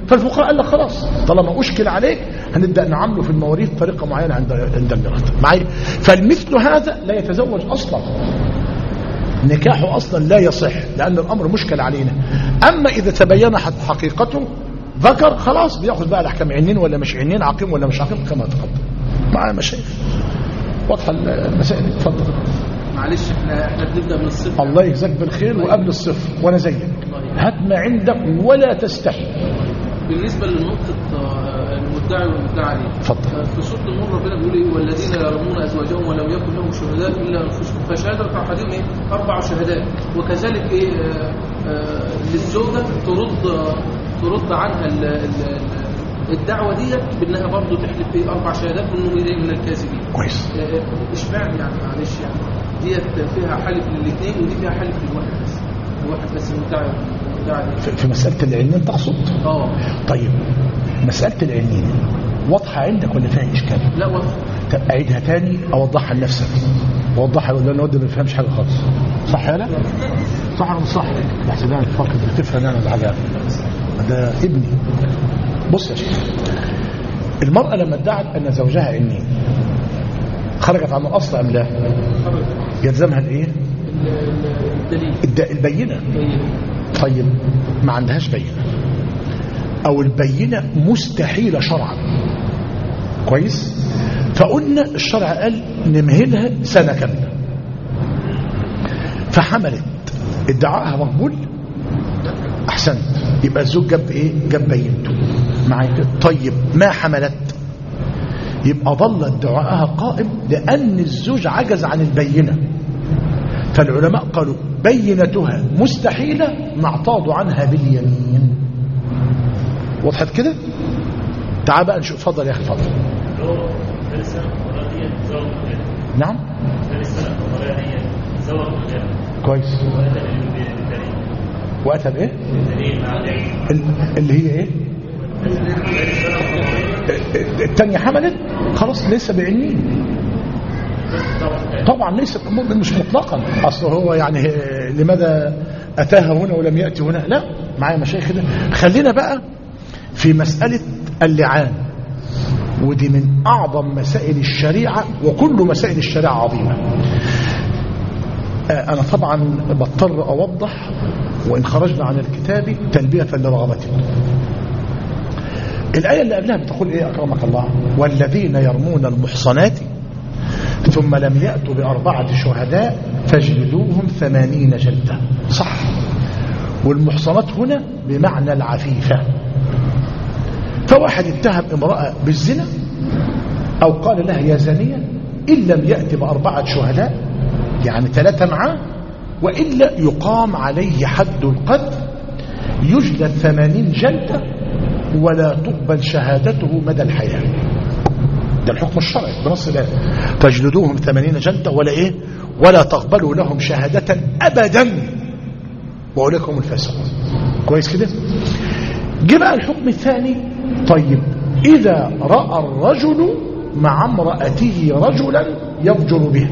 فالفقهاء قال لك خلاص طالما أشكل عليك هنبدأ نعامله في المواريث طريقة معينة عند عند الميراث معي. فالمثل هذا لا يتزوج أصلا، نكاحه أصلا لا يصح لأن الأمر مشكل علينا. أما إذا تبين حقيقته ذكر خلاص بيأخذ بقى الأحكام عنين ولا مش عنين، عقيم ولا مش عقيم كما تقدم. معايا مشايخ واضحة المسائل؟ اتفضل. معلش احنا احنا بنبدا من الصفر. الله يجزاك بالخير وقبل الصفر وانا زيك. هات ما عندك ولا تستحي. بالنسبه للنقطه المدعي والمدعى عليه، اتفضل. في سوره النور ربنا بيقول ايه؟ والذين يرمون ازواجهم ولم يكن لهم شهداء الا انفسهم فشهاده احدهم ايه؟ اربع شهادات. وكذلك ايه آه آه للزوجه ترد ترد عنها ال ال الدعوه ديت بانها برضه تحلف في اربع شهادات وانه من الكاذبين. كويس. اشمعنى يعني معلش يعني ديت فيها حلف للاثنين ودي فيها حلف للواحد بس، الواحد بس المدعي المدعي في, في مساله العينين تقصد؟ اه طيب مساله العينين واضحه عندك ولا فيها اشكال؟ لا واضحه. طب اعيدها تاني اوضحها لنفسك، اوضحها ولا انا ودي ما بفهمش حاجه خالص. صح يا لا؟ صح ولا مش صح؟ احسن انا الفرق بتفهم انا الحاجه ده ابني. بص يا شيخ، المرأة لما ادعت أن زوجها عنين خرجت عن الأصل أم لا؟ يلزمها الإيه؟ الدليل البينة. طيب ما عندهاش بينة أو البينة مستحيلة شرعا، كويس؟ فقلنا الشرع قال نمهلها سنة كاملة، فحملت ادعائها مقبول. أحسنت، يبقى الزوج جاب إيه؟ جاب بينته معايا. طيب ما حملت يبقى ظل ادعائها قائم لأن الزوج عجز عن البينة. فالعلماء قالوا بينتها مستحيلة نعتاض عنها باليمين. وضحت كده؟ تعال بقى نشوف. اتفضل يا أخي اتفضل. نعم كويس. وأتى بإيه؟ اللي هي إيه؟ الثانية حملت خلاص ليس بعينين. طبعا ليس مش مطلقا، اصل هو يعني لماذا اتاها هنا ولم ياتي هنا؟ لا معايا مشايخ ده. خلينا بقى في مسألة اللعان، ودي من اعظم مسائل الشريعة، وكل مسائل الشريعة عظيمة. انا طبعا بضطر اوضح وان خرجنا عن الكتاب تلبية لرغبتكم. الآية اللي قبلها بتقول إيه أكرمك الله؟ والذين يرمون المحصنات ثم لم يأتوا بأربعة شهداء فاجلدوهم ثمانين جلدة. صح. والمحصنات هنا بمعنى العفيفة. فواحد اتهم امرأة بالزنا أو قال لها يا زانية إن لم يأتي بأربعة شهداء يعني ثلاثة معاه وإلا يقام عليه حد القتل يجلد ثمانين جلدة ولا تقبل شهادته مدى الحياة. ده الحكم الشرعي بنص الآية. فاجلدوهم ثمانين جلدة ولا إيه ولا تقبلوا لهم شهادة أبدا وأولئك هم الفاسقون. كويس كده؟ جه بقى الحكم الثاني. طيب إذا رأى الرجل مع امرأته رجلا يفجر به،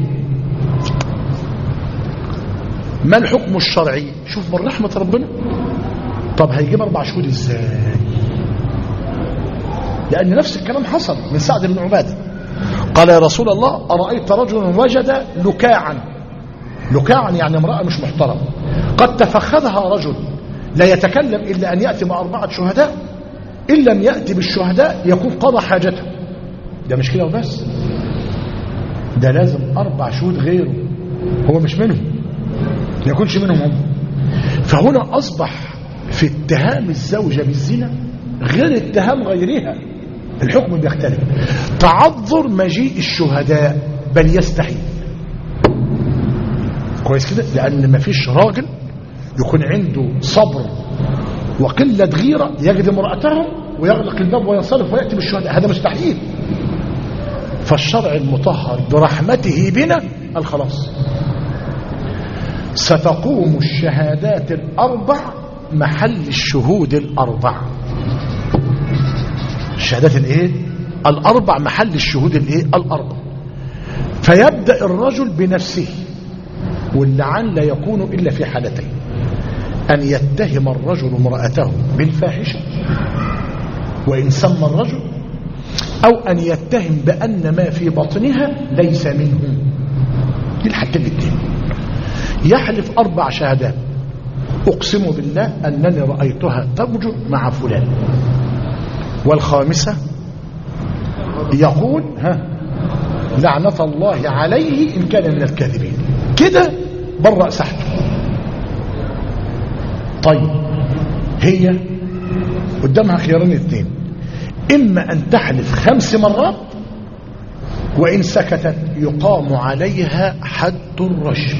ما الحكم الشرعي؟ شوف من رحمة ربنا. طب هيجيب أربع شهود إزاي؟ لأن نفس الكلام حصل من سعد بن عبادة. قال يا رسول الله أرأيت رجلا وجد لكاعا، لكاعا يعني امرأة مش محترمة، قد تفخذها رجل لا يتكلم إلا أن يأتي بأربعة شهداء، إن لم يأتي بالشهداء يكون قضى حاجته. ده مش كده وبس، ده لازم أربع شهود غيره، هو مش منهم، ما يكونش منهم هم. فهنا أصبح في اتهام الزوجة بالزنا غير اتهام غيرها، الحكم بيختلف. تعذر مجيء الشهداء بل يستحيل. كويس كده؟ لأن ما فيش راجل يكون عنده صبر وقلة غيرة يجد امرأته ويغلق الباب وينصرف ويأتي بالشهداء، هذا مستحيل. فالشرع المطهر برحمته بنا الخلاص ستقوم الشهادات الأربع محل الشهود الأربع. الشهادات الايه الأربع محل الشهود الايه الأربع. فيبدأ الرجل بنفسه، واللعان لا يكون إلا في حالتين: أن يتهم الرجل امرأته بالفاحشة وإن سمى الرجل، أو أن يتهم بأن ما في بطنها ليس منه. دي الحاجتين الاثنين. يحلف أربع شهادات: أقسم بالله أنني رأيتها تبجر مع فلان. والخامسة يقول ها لعنة الله عليه إن كان من الكاذبين. كده برأ سحته. طيب هي قدامها خيارين اثنين: إما أن تحلف خمس مرات، وإن سكتت يقام عليها حد الرجم.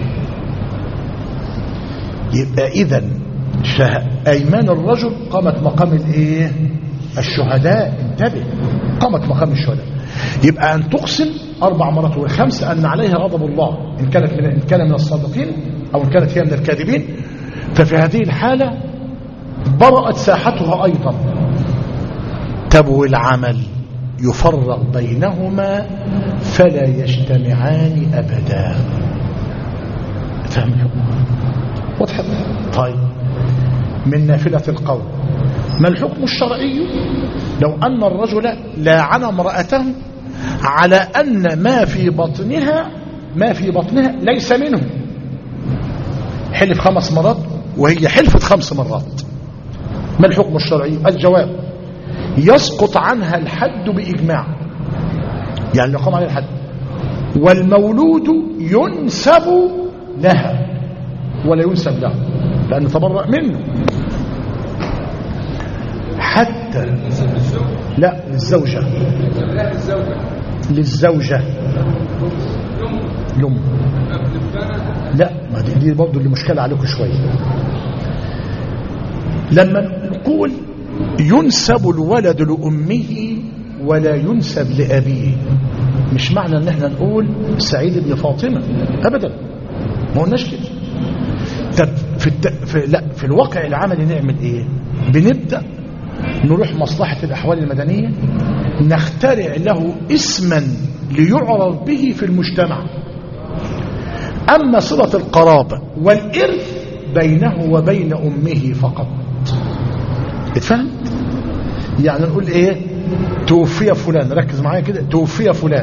يبقى إذن أيمان الرجل قامت مقام الإيه؟ الشهداء. انتبه، قامت مقام الشهداء. يبقى أن تقسم أربع مرات وخمس أن عليها غضب الله إن كانت من إن كان من الصادقين أو إن كانت هي من الكاذبين. ففي هذه الحالة برأت ساحتها أيضا. تبو العمل يفرق بينهما فلا يجتمعان أبدا. فهم واضح؟ طيب، من نافلة القول: ما الحكم الشرعي لو أن الرجل لاعن امرأته على أن ما في بطنها ما في بطنها ليس منه؟ حلف خمس مرات وهي حلفت خمس مرات. ما الحكم الشرعي؟ الجواب: يسقط عنها الحد بإجماع، يعني يقام عليها الحد. والمولود ينسب لها ولا ينسب له لأنه تبرأ منه. حتى لا للزوجة للزوجة لم لا ما دي, دي برضو اللي مشكلة عليكم شوية. لما نقول ينسب الولد لأمه ولا ينسب لأبيه، مش معنى ان احنا نقول سعيد بن فاطمة ابدا، ما قلناش كده. طب في, الت... في لا في الواقع العملي نعمل ايه؟ بنبدأ نروح مصلحة الأحوال المدنية نخترع له اسما ليعرف به في المجتمع. أما صلة القرابة والإرث بينه وبين أمه فقط. اتفهم؟ يعني نقول ايه؟ توفي فلان، ركز معايا كده، توفي فلان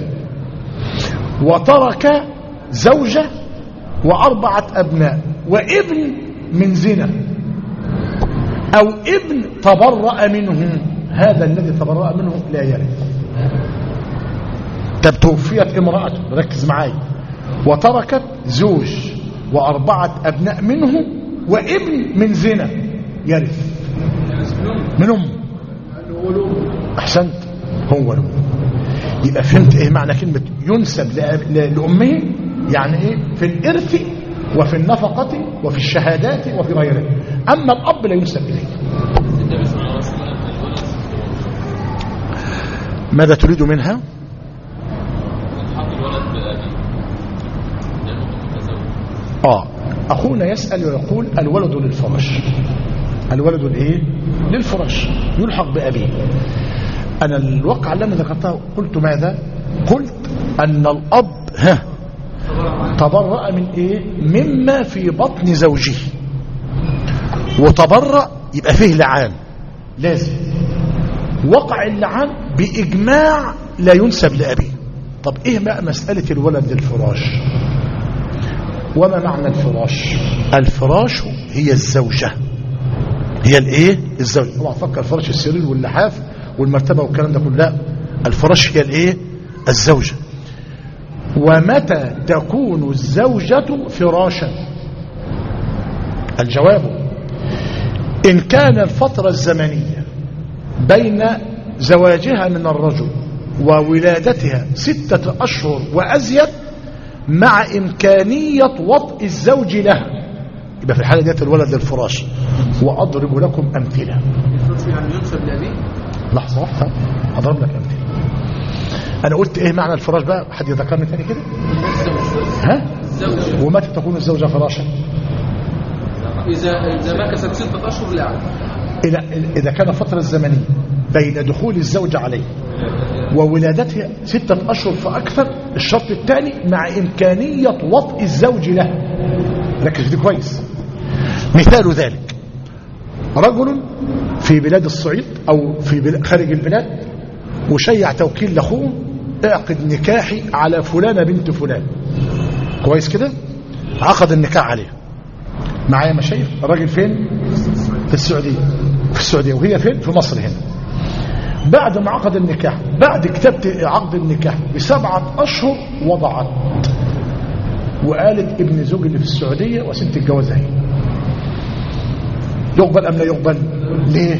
وترك زوجة وأربعة أبناء وابن من زنا أو ابن تبرأ منه، هذا الذي تبرأ منه لا يرث. طب توفيت امرأته، ركز معايا، وتركت زوج وأربعة أبناء منه وابن من زنا، يرث من أم. أحسنت، هو له. يبقى فهمت إيه معنى كلمة ينسب لأمه؟ يعني إيه؟ في الإرث وفي النفقة وفي الشهادات وفي غيره. أما الأب لا ينسب إليه. ماذا تريد منها؟ آه أخونا يسأل ويقول الولد للفراش. الولد الإيه؟ للفراش، يلحق بأبيه. أنا الواقع اللي أنا ذكرتها قلت ماذا؟ قلت أن الأب ها تبرأ من إيه؟ مما في بطن زوجه، وتبرأ يبقى فيه لعان لازم. وقع اللعان بإجماع لا ينسب لأبيه. طب إيه بقى مسألة الولد للفراش؟ وما معنى الفراش؟ الفراش هي الزوجة، هي الايه؟ الزوجة. اوعى تفكر فراش السرير واللحاف والمرتبة والكلام ده كله، لا، الفراش هي الايه؟ الزوجة. ومتى تكون الزوجة فراشا؟ الجواب: إن كان الفترة الزمنية بين زواجها من الرجل وولادتها ستة أشهر وأزيد مع إمكانية وطئ الزوج لها، يبقى في الحالة ديت الولد للفراش. وأضرب لكم أمثلة. يعني ينسب لأبيه؟ لحظة واحدة أضرب لك أمثلة. أنا قلت إيه معنى الفراش بقى؟ حد يذكرني تاني كده؟ ها؟ الزوجة. ومتى تكون الزوجة فراشا؟ إذا إذا مكثت ستة أشهر لا. إذا إذا كان فترة زمنية بين دخول الزوج عليه وولادتها ستة أشهر فأكثر، الشرط الثاني مع إمكانية وطئ الزوج له. ركز دي كويس. مثال ذلك: رجل في بلاد الصعيد أو في بلاد خارج البلاد وشيع توكيل لأخوه اعقد نكاحي على فلانة بنت فلان، كويس كده، عقد النكاح عليه. معايا مشايخ؟ الراجل فين؟ في السعودية، في السعودية وهي فين؟ في مصر هنا. بعد ما عقد النكاح، بعد كتابة عقد النكاح بسبعة أشهر وضعت وقالت ابن زوجي اللي في السعودية وست الجواز اهي. يقبل أم لا يقبل؟ ليه؟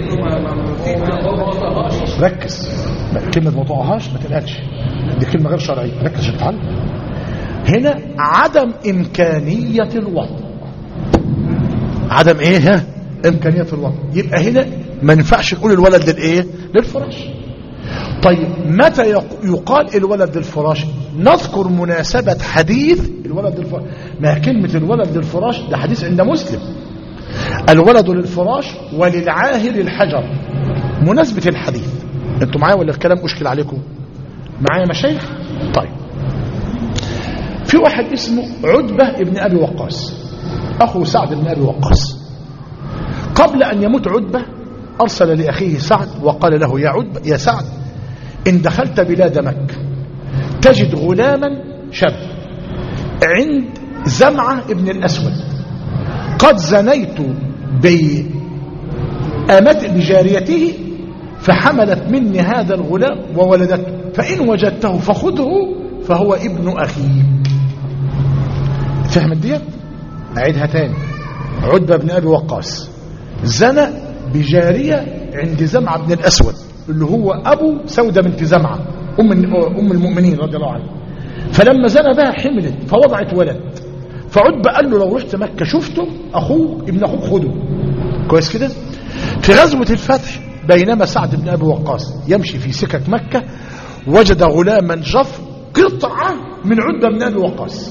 ركز، كلمة ما طوعهاش ما تلقاش، دي كلمة غير شرعية، ركز عشان تتعلم. هنا عدم إمكانية الوضع، عدم ايه ها؟ إمكانية الوضع. يبقى هنا ما ينفعش نقول الولد للايه؟ للفراش. طيب متى يقال الولد للفراش؟ نذكر مناسبة حديث الولد للفراش. ما كلمة الولد للفراش ده حديث عند مسلم، الولد للفراش وللعاهر الحجر، مناسبة الحديث. انتوا معايا ولا الكلام أشكل عليكم؟ معايا مشايخ؟ طيب في واحد اسمه عتبة ابن أبي وقاص، أخو سعد بن أبي وقاص. قبل أن يموت عتبة أرسل لأخيه سعد وقال له يا عتبة يا سعد إن دخلت بلاد مكة تجد غلاما شاب عند زمعة ابن الأسود قد زنيت بأمت بجاريته فحملت مني هذا الغلام وولدته، فإن وجدته فخذه فهو ابن أخيك. فهمت دي؟ أعيدها تاني. عتبة بن أبي وقاص زنى بجارية عند زمعة بن الأسود اللي هو أبو سودة بنت زمعة أم أم المؤمنين رضي الله عنها، فلما زنى بها حملت فوضعت ولد، فعتبة قال له لو رحت مكة شفته أخوك ابن أخوك خده، كويس كده. في غزوة الفتح بينما سعد بن أبي وقاص يمشي في سكك مكة وجد غلاما جف قطعة من عتبة بن أبي وقاص،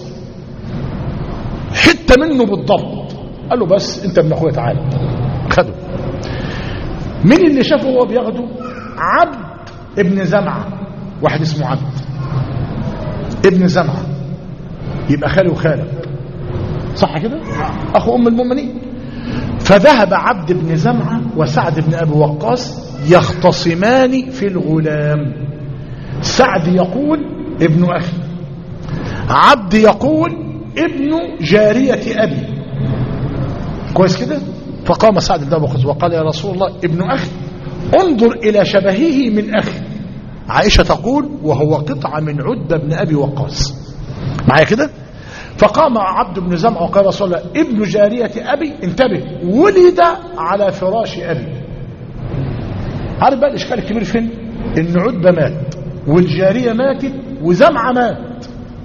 حتة منه بالضبط، قال له بس انت ابن اخويا تعالى، خده. مين اللي شافه وهو بياخده؟ عبد ابن زمعة، واحد اسمه عبد ابن زمعة، يبقى خاله وخالك، صح كده؟ اخو ام المؤمنين. فذهب عبد بن زمعة وسعد بن ابي وقاص يختصمان في الغلام. سعد يقول ابن اخي، عبد يقول ابن جارية ابي، كويس كده. فقام سعد بن ابي وقاص وقال يا رسول الله ابن اخي انظر الى شبهه من اخي. عائشة تقول وهو قطعة من عتبة بن ابي وقاص، معايا كده. فقام عبد بن زمعة وقال يا رسول الله ابن جارية ابي، انتبه، ولد على فراش ابي. عارف بقى الاشكال الكبير فين؟ ان عتبة مات والجارية ماتت وزمعة مات،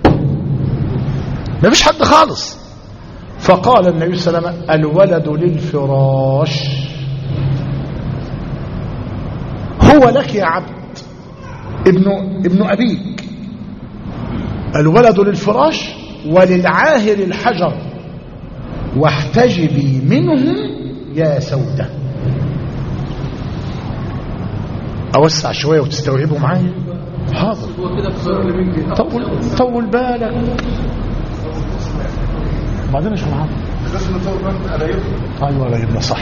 ما فيش حد خالص. فقال النبي صلى الله عليه وسلم الولد للفراش، هو لك يا عبد ابن ابن أبيك، الولد للفراش وللعاهر الحجر، واحتجبي منه يا سودة. أوسع شوية وتستوعبوا معايا؟ حاضر. طول طول بالك بعدين ايش معاك؟ ايوه قرايبنا صح.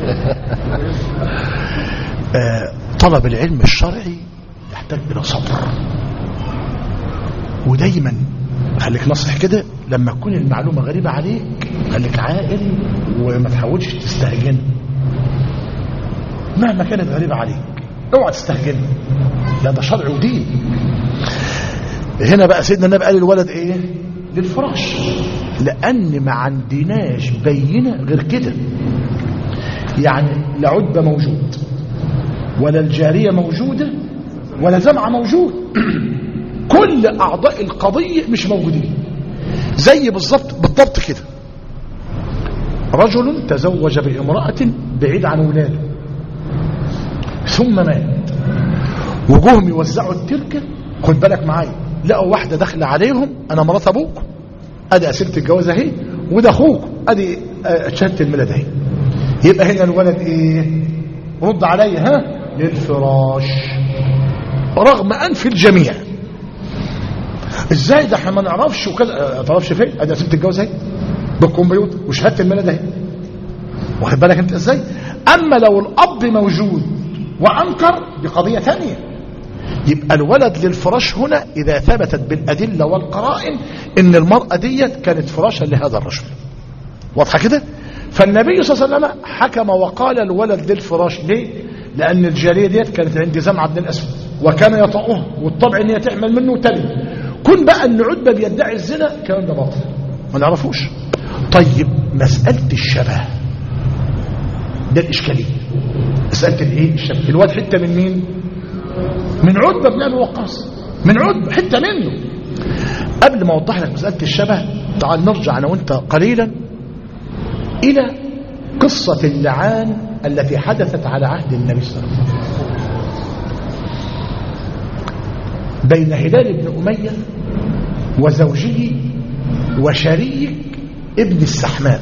طلب العلم الشرعي يحتاج الى صبر، ودايما خليك نصح كده لما تكون المعلومه غريبه عليك خليك عاقل وما تحاولش تستهجن، مهما كانت غريبه عليك اوعى تستهجن، لا ده شرع ودين. هنا بقى سيدنا النبي قال الولد ايه؟ للفراش، لأن ما عندناش بينة غير كده. يعني لا عتبة موجود ولا الجارية موجودة ولا زمعة موجود، كل أعضاء القضية مش موجودين. زي بالضبط بالضبط كده رجل تزوج بامرأة بعيد عن ولاده ثم مات، وجوهم يوزعوا التركة، خد بالك معايا، لقوا واحدة داخله عليهم انا مرات ابوك، ادي اسيره الجواز اهي، وده اخوك ادي شهاده الميلاد اهي. يبقى هنا الولد ايه؟ رد عليا ها؟ للفراش رغم انف الجميع. ازاي ده احنا ما نعرفش وكذا؟ ما تعرفش فين؟ ادي اسيره الجواز اهي بالكمبيوتر وشهاده الميلاد اهي. واخد بالك انت ازاي؟ اما لو الاب موجود وانكر بقضية ثانية. يبقى الولد للفراش هنا اذا ثبتت بالادلة والقرائن ان المرأة ديت كانت فراشا لهذا الرجل. واضحة كده؟ فالنبي صلى الله عليه وسلم حكم وقال الولد للفراش. ليه؟ لان الجارية ديت كانت عند زمعة بن الاسود وكان يطأها والطبع ان هي تحمل منه وتلد. كن بقى ان عتبة بيدعي الزنا كان ده باطل ما نعرفوش. طيب مسألة الشبه ده الاشكالية. مسألة الايه؟ الشبه. الواد حتة من مين؟ من عتبة بن ابي وقاص. من عتبة حتة منه. قبل ما اوضح لك مسألة الشبه تعال نرجع انا وانت قليلا الى قصة اللعان التي حدثت على عهد النبي صلى الله عليه وسلم بين هلال بن أمية وزوجه وشريك ابن السحماء.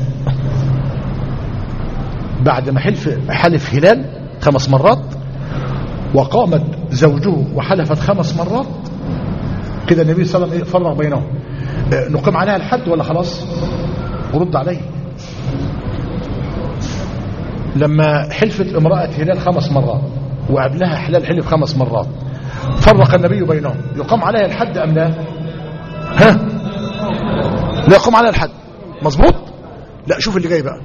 بعد ما حلف حلف هلال خمس مرات وقامت زوجه وحلفت خمس مرات كده النبي صلى الله عليه وسلم فرق بينهم. نقيم عليها الحد ولا خلاص؟ ورد عليه. لما حلفت امرأة هلال خمس مرات وقبلها حلال حلف خمس مرات فرق النبي بينهم، يقام عليها الحد أم لا؟ ها؟ لا يقام عليها الحد. مظبوط؟ لا شوف اللي جاي بقى.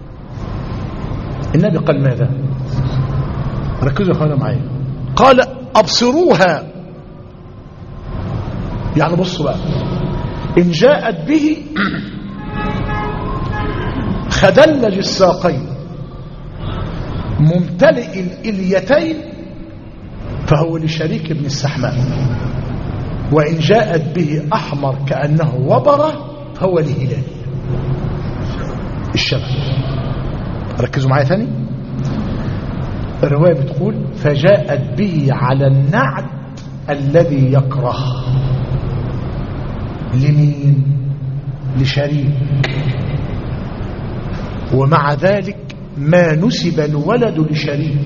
النبي قال ماذا؟ ركزوا يا اخوانا معايا. قال أبصروها، يعني بصوا بقى، إن جاءت به خدلج الساقين ممتلئ الإليتين فهو لشريك ابن السحماء، وإن جاءت به أحمر كأنه وبرة فهو لهلال. الشبه. ركزوا معايا ثاني. الرواية بتقول فجاءت به على النعت الذي يكره. لمين؟ لشريك. ومع ذلك ما نسب الولد لشريك.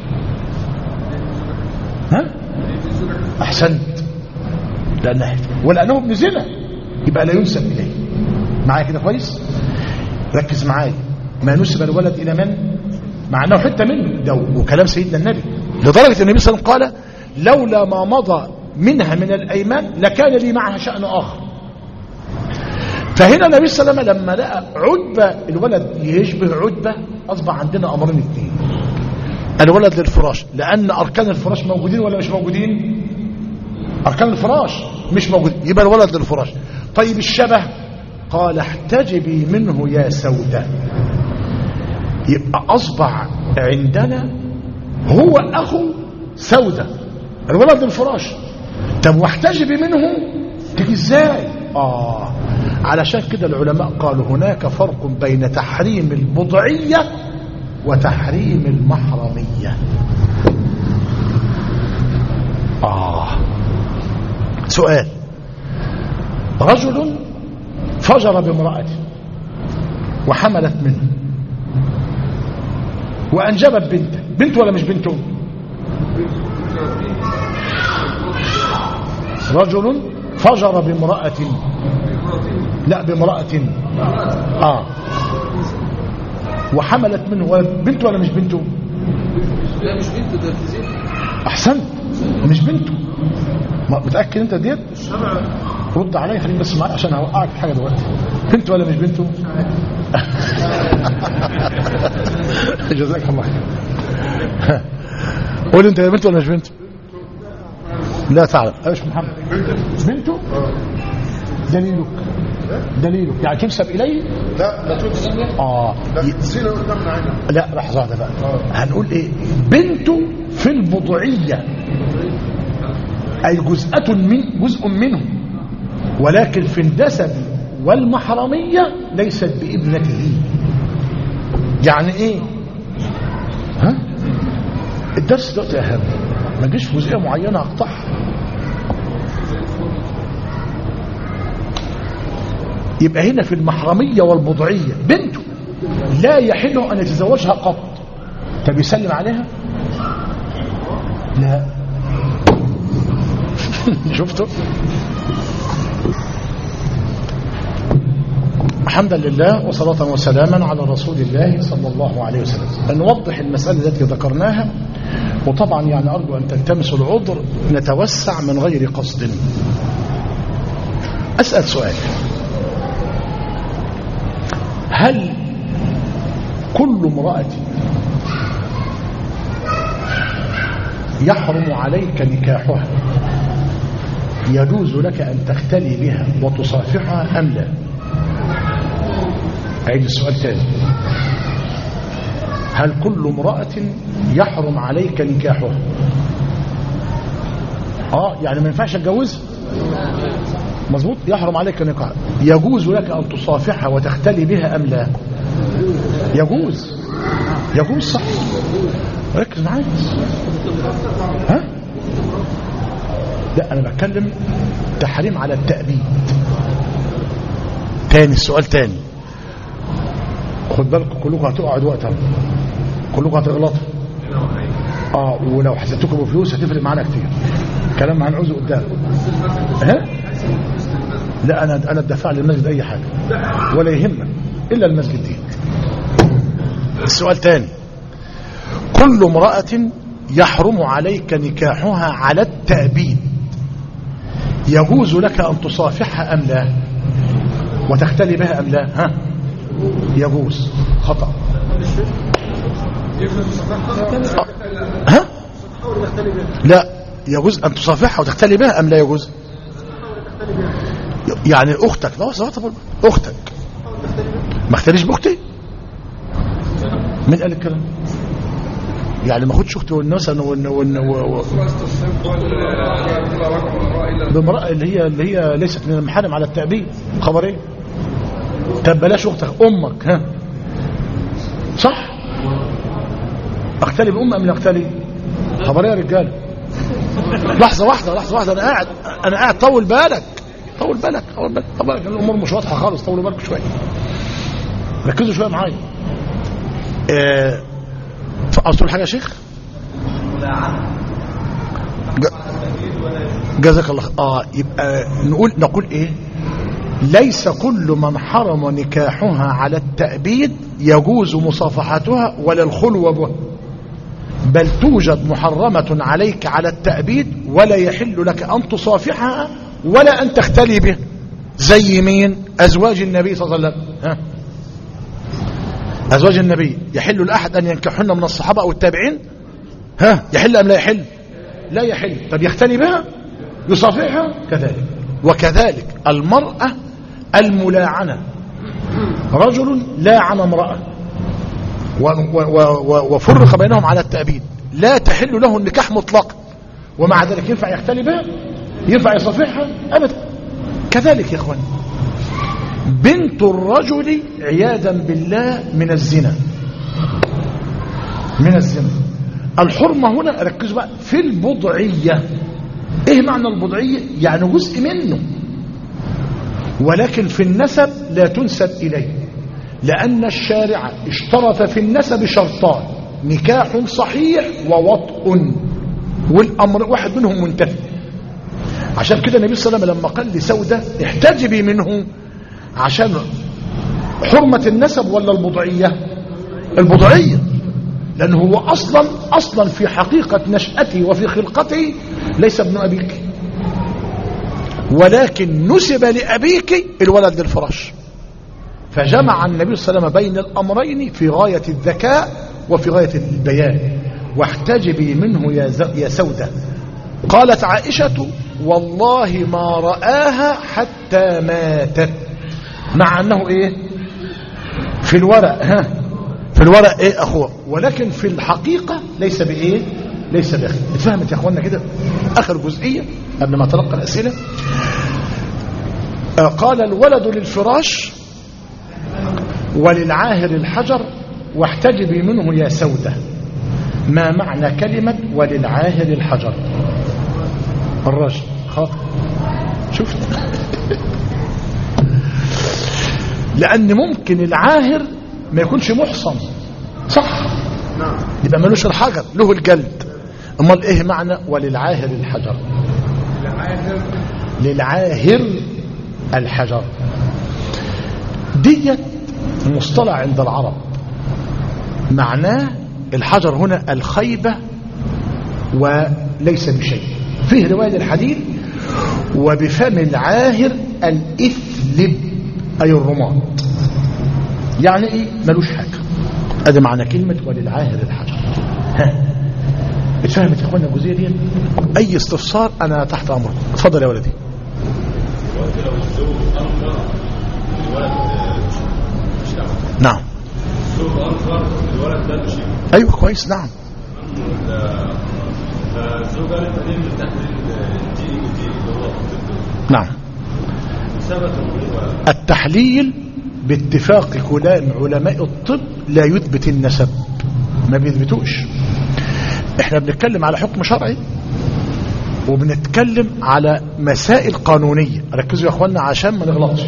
ها؟ أحسنت. لأنه ولأنه ابن زنا يبقى لا ينسب إليه. معايا كده كويس؟ ركز معايا. ما نسب الولد إلى من؟ مع أنه حتى منه ده وكلام سيدنا النبي، لدرجة النبي صلى الله عليه وسلم قال لولا ما مضى منها من الأيمان لكان لي معها شأن آخر. فهنا النبي صلى الله عليه وسلم لما لقى عتبة الولد يشبه عتبة أصبح عندنا أمرين اثنين. الولد للفراش لأن أركان الفراش موجودين ولا مش موجودين؟ أركان الفراش مش موجودين يبقى الولد للفراش. طيب الشبه قال احتجبي منه يا سودة، يبقى أصبح عندنا هو أخو سودة الولد للفراش. طب واحتجبي منه تيجي ازاي؟ آه علشان كده العلماء قالوا هناك فرق بين تحريم البضعية وتحريم المحرمية. آه سؤال. رجل فجر بامرأته وحملت منه وأنجبت بنته. بنت ولا مش بنته؟ رجل فجر بامرأة لا بامرأة آه وحملت منه بنته ولا مش بنته؟ لا مش بنته ده تزيد. أحسنت مش بنته. متأكد أنت ديت؟ رد علي خليني بس معاك عشان هوقعك في حاجة دلوقتي. بنته ولا مش بنته؟ جزاك الله خير. قول أنت يا بنته ولا مش بنته؟ لا تعلم. ايش محمد؟ بنته؟ دليلك دليلك يعني تنسب إليه؟ لا لا تنسب. آه سينا قدامنا عينه. لا لحظة واحدة بقى. هنقول إيه؟ بنته في البضعية أي جزءة من جزء منه، ولكن في النسب والمحرمية ليست بابنته. يعني إيه؟ ها؟ الدرس دلوقتي أهم، ما تجيش في جزئية معينة أقطعها. يبقى هنا في المحرمية والبضعية بنته لا يحل أن يتزوجها قط. طب يسلم عليها؟ لا. شفتوا؟ حمدا لله وصلاة وسلاما على رسول الله صلى الله عليه وسلم. نوضح المسألة التي ذكرناها، وطبعا يعني أرجو أن تلتمسوا العذر، نتوسع من غير قصد. أسأل سؤال: هل كل امرأة يحرم عليك نكاحها يجوز لك أن تختلي بها وتصافحها أم لا؟ أعيد السؤال تاني: هل كل امرأة يحرم عليك نكاحها؟ آه يعني ما ينفعش تتجوزها، مظبوط، يحرم عليك نكاحها، يجوز لك أن تصافحها وتختلي بها أم لا؟ يجوز، يجوز صح، ركز معايا. ها؟ لا أنا بتكلم تحريم على التأبيد. تاني السؤال تاني، خد بالكم كلكم هتقعد وقتها، كلكم هتغلطوا. اه ولو حسبتكم بفلوس هتفرق معانا كتير، كلام هنعوزه قدام. ها؟ لا انا انا ادفع للمسجد اي حاجه ولا يهمك الا المسجد دي. السؤال تاني: كل امرأة يحرم عليك نكاحها على التأبيد يجوز لك أن تصافحها أم لا؟ وتختلي بها أم لا؟ ها؟ يجوز. خطأ. ها؟ لا، يجوز أن تصافحها وتختلي بها أم لا يجوز؟ يعني أختك، لا أختك ما اختليش بأختي؟ من قال الكلام؟ يعني ما اخدش اختي مثلا ون ون و بامرأة اللي هي اللي هي ليست من المحارم على التأبيد. خبر ايه؟ طب بلاش اختك، امك. ها صح؟ اختلي بام ام لا اختلي؟ خبر ايه يا رجاله؟ لحظه واحده لحظه واحده، انا قاعد انا قاعد طول بالك طول بالك طول بالك طول بالك الامور مش واضحه خالص، طولوا بالكم شويه، ركزوا شويه معايا. آه أصل حاجة يا شيخ؟ جزاك الله. آه يبقى نقول نقول إيه؟ ليس كل من حرم نكاحها على التأبيد يجوز مصافحتها ولا الخلوة بها، بل توجد محرمة عليك على التأبيد ولا يحل لك أن تصافحها ولا أن تختلي به. زي مين؟ أزواج النبي صلى الله عليه وسلم. ها؟ أزواج النبي يحل لأحد أن ينكحن من الصحابة أو التابعين؟ ها يحل أم لا يحل؟ لا يحل. طب يختلي بها؟ يصافحها؟ كذلك. وكذلك المرأة الملاعنة، رجل لاعن امرأة وفرق بينهم على التأبيد، لا تحل له النكاح مطلقا، ومع ذلك ينفع يختلي بها؟ ينفع يصافحها؟ أبدا. كذلك يا اخوان بنت الرجل عياذا بالله من الزنا، من الزنا. الحرمة هنا ركزوا بقى في البضعية. ايه معنى البضعية؟ يعني جزء منه، ولكن في النسب لا تنسب إليه، لأن الشارع اشترط في النسب شرطان: نكاح صحيح ووطء، والأمر واحد منهم منتفي. عشان كده النبي صلى الله عليه وسلم لما قال لسودة احتجبي منه، عشان حرمة النسب ولا البضعية؟ البضعية، لأنه هو أصلا أصلا في حقيقة نشأته وفي خلقته ليس ابن أبيك، ولكن نسب لأبيك الولد للفراش. فجمع النبي صلى الله عليه وسلم بين الأمرين في غاية الذكاء وفي غاية البيان. واحتجبي منه يا سودة. قالت عائشة: والله ما رآها حتى ماتت، مع أنه إيه في الورق، ها في الورق إيه أخوه، ولكن في الحقيقة ليس بإيه، ليس بأخي. اتفهمت يا أخوانا كده؟ آخر جزئية قبل ما تلقى الأسئلة. آه قال: الولد للفراش وللعاهر الحجر واحتجبي منه يا سودة. ما معنى كلمة وللعاهر الحجر؟ الرجل خاطئ. شفت؟ لأن ممكن العاهر ما يكونش محصن، صح؟ نعم، يبقى ملوش الحجر، له الجلد. امال ايه معنى وللعاهر الحجر؟ للعاهر الحجر ديت مصطلح عند العرب، معناه الحجر هنا الخيبة وليس بشيء. فيه رواية الحديث وبفم العاهر الإثلب أي الرماد، يعني إيه؟ ملوش حاجة. هذا معنى كلمة وللعاهر الحجر. ها اتفهمت يا اخوانا الجزئية دي؟ أي استفسار أنا تحت أمرك. اتفضل يا ولدي. لو الزوج أنكر الولد مش دعوة. نعم. الزوج أنكر الولد ده مش ابنه. أيوه كويس. نعم. فالزوج قال القديم من تحليل الدي ودي اللي هو نعم. ثبت التحليل باتفاق كلام علماء الطب لا يثبت النسب، ما بيثبتوش. احنا بنتكلم على حكم شرعي وبنتكلم على مسائل قانونية. ركزوا يا اخوانا عشان ما نغلطش.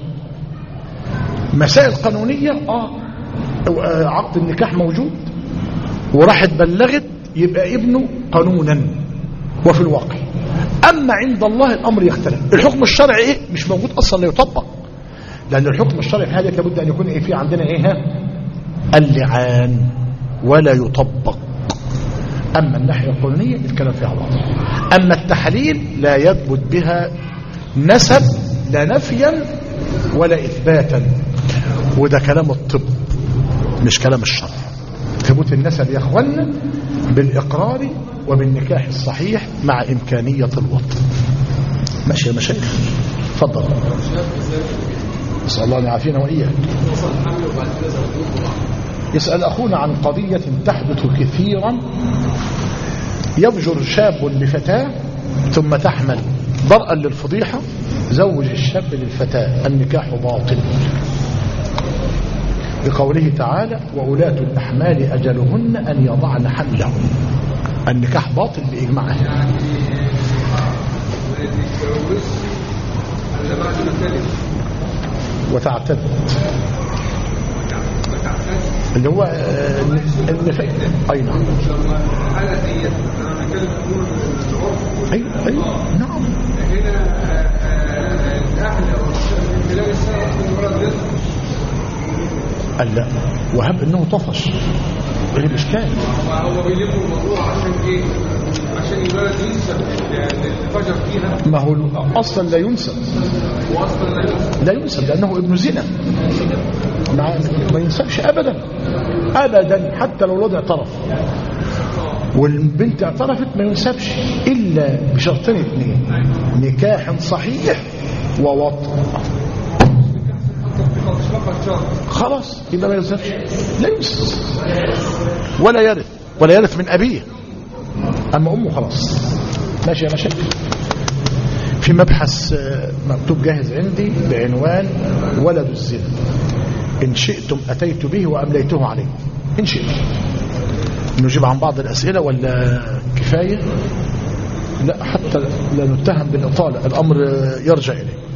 مسائل قانونية اه عقد النكاح موجود وراحت بلغت يبقى ابنه قانونا وفي الواقع. اما عند الله الامر يختلف. الحكم الشرعي ايه مش موجود اصلا لا يطبق، لان الحكم الشرعي في هذا لابد ان يكون ايه في عندنا ايه ها اللعان ولا يطبق. اما الناحيه القانونيه الكلام فيها واضح. اما التحليل لا يثبت بها نسب لا نفيا ولا اثباتا، وده كلام الطب مش كلام الشرع. ثبوت النسب يا اخوانا بالاقرار وبالنكاح الصحيح مع امكانيه الوطن. ماشي يا مشايخ. اتفضل. اسال الله ان يعافينا واياك. يسال اخونا عن قضيه تحدث كثيرا. يفجر شاب لفتاه ثم تحمل ضرءا للفضيحه، زوج الشاب للفتاه، النكاح باطل بقوله تعالى وأولاة الأحمال أجلهن أن يضعن حملهن. النكاح باطل بإجماع أهل العلم. وتعتد اللي هو النفاق. أي نعم. أي أي نعم. قال لا وهب انه طفش. ايه الاشكال؟ هو بيلم الموضوع عشان ايه؟ عشان الولد ينسب الفجر فيها. ما هو اصلا لا ينسب. واصلا لا ينسب. لا ينسب لانه ابن زنا. ما ينسبش ابدا ابدا حتى لو الولد اعترف. والبنت اعترفت ما ينسبش الا بشرطين اثنين: نكاح صحيح ووطء. خلاص يبقى ما ينسبش. لا ينسب ولا يرث ولا يرث من أبيه. أما أمه خلاص. ماشي يا مشايخ. في مبحث مكتوب جاهز عندي بعنوان ولد الزنا، إن شئتم أتيت به وأمليته عليه. إن شئتم نجيب عن بعض الأسئلة ولا كفاية؟ لا حتى لا نتهم بالإطالة، الأمر يرجع إليه.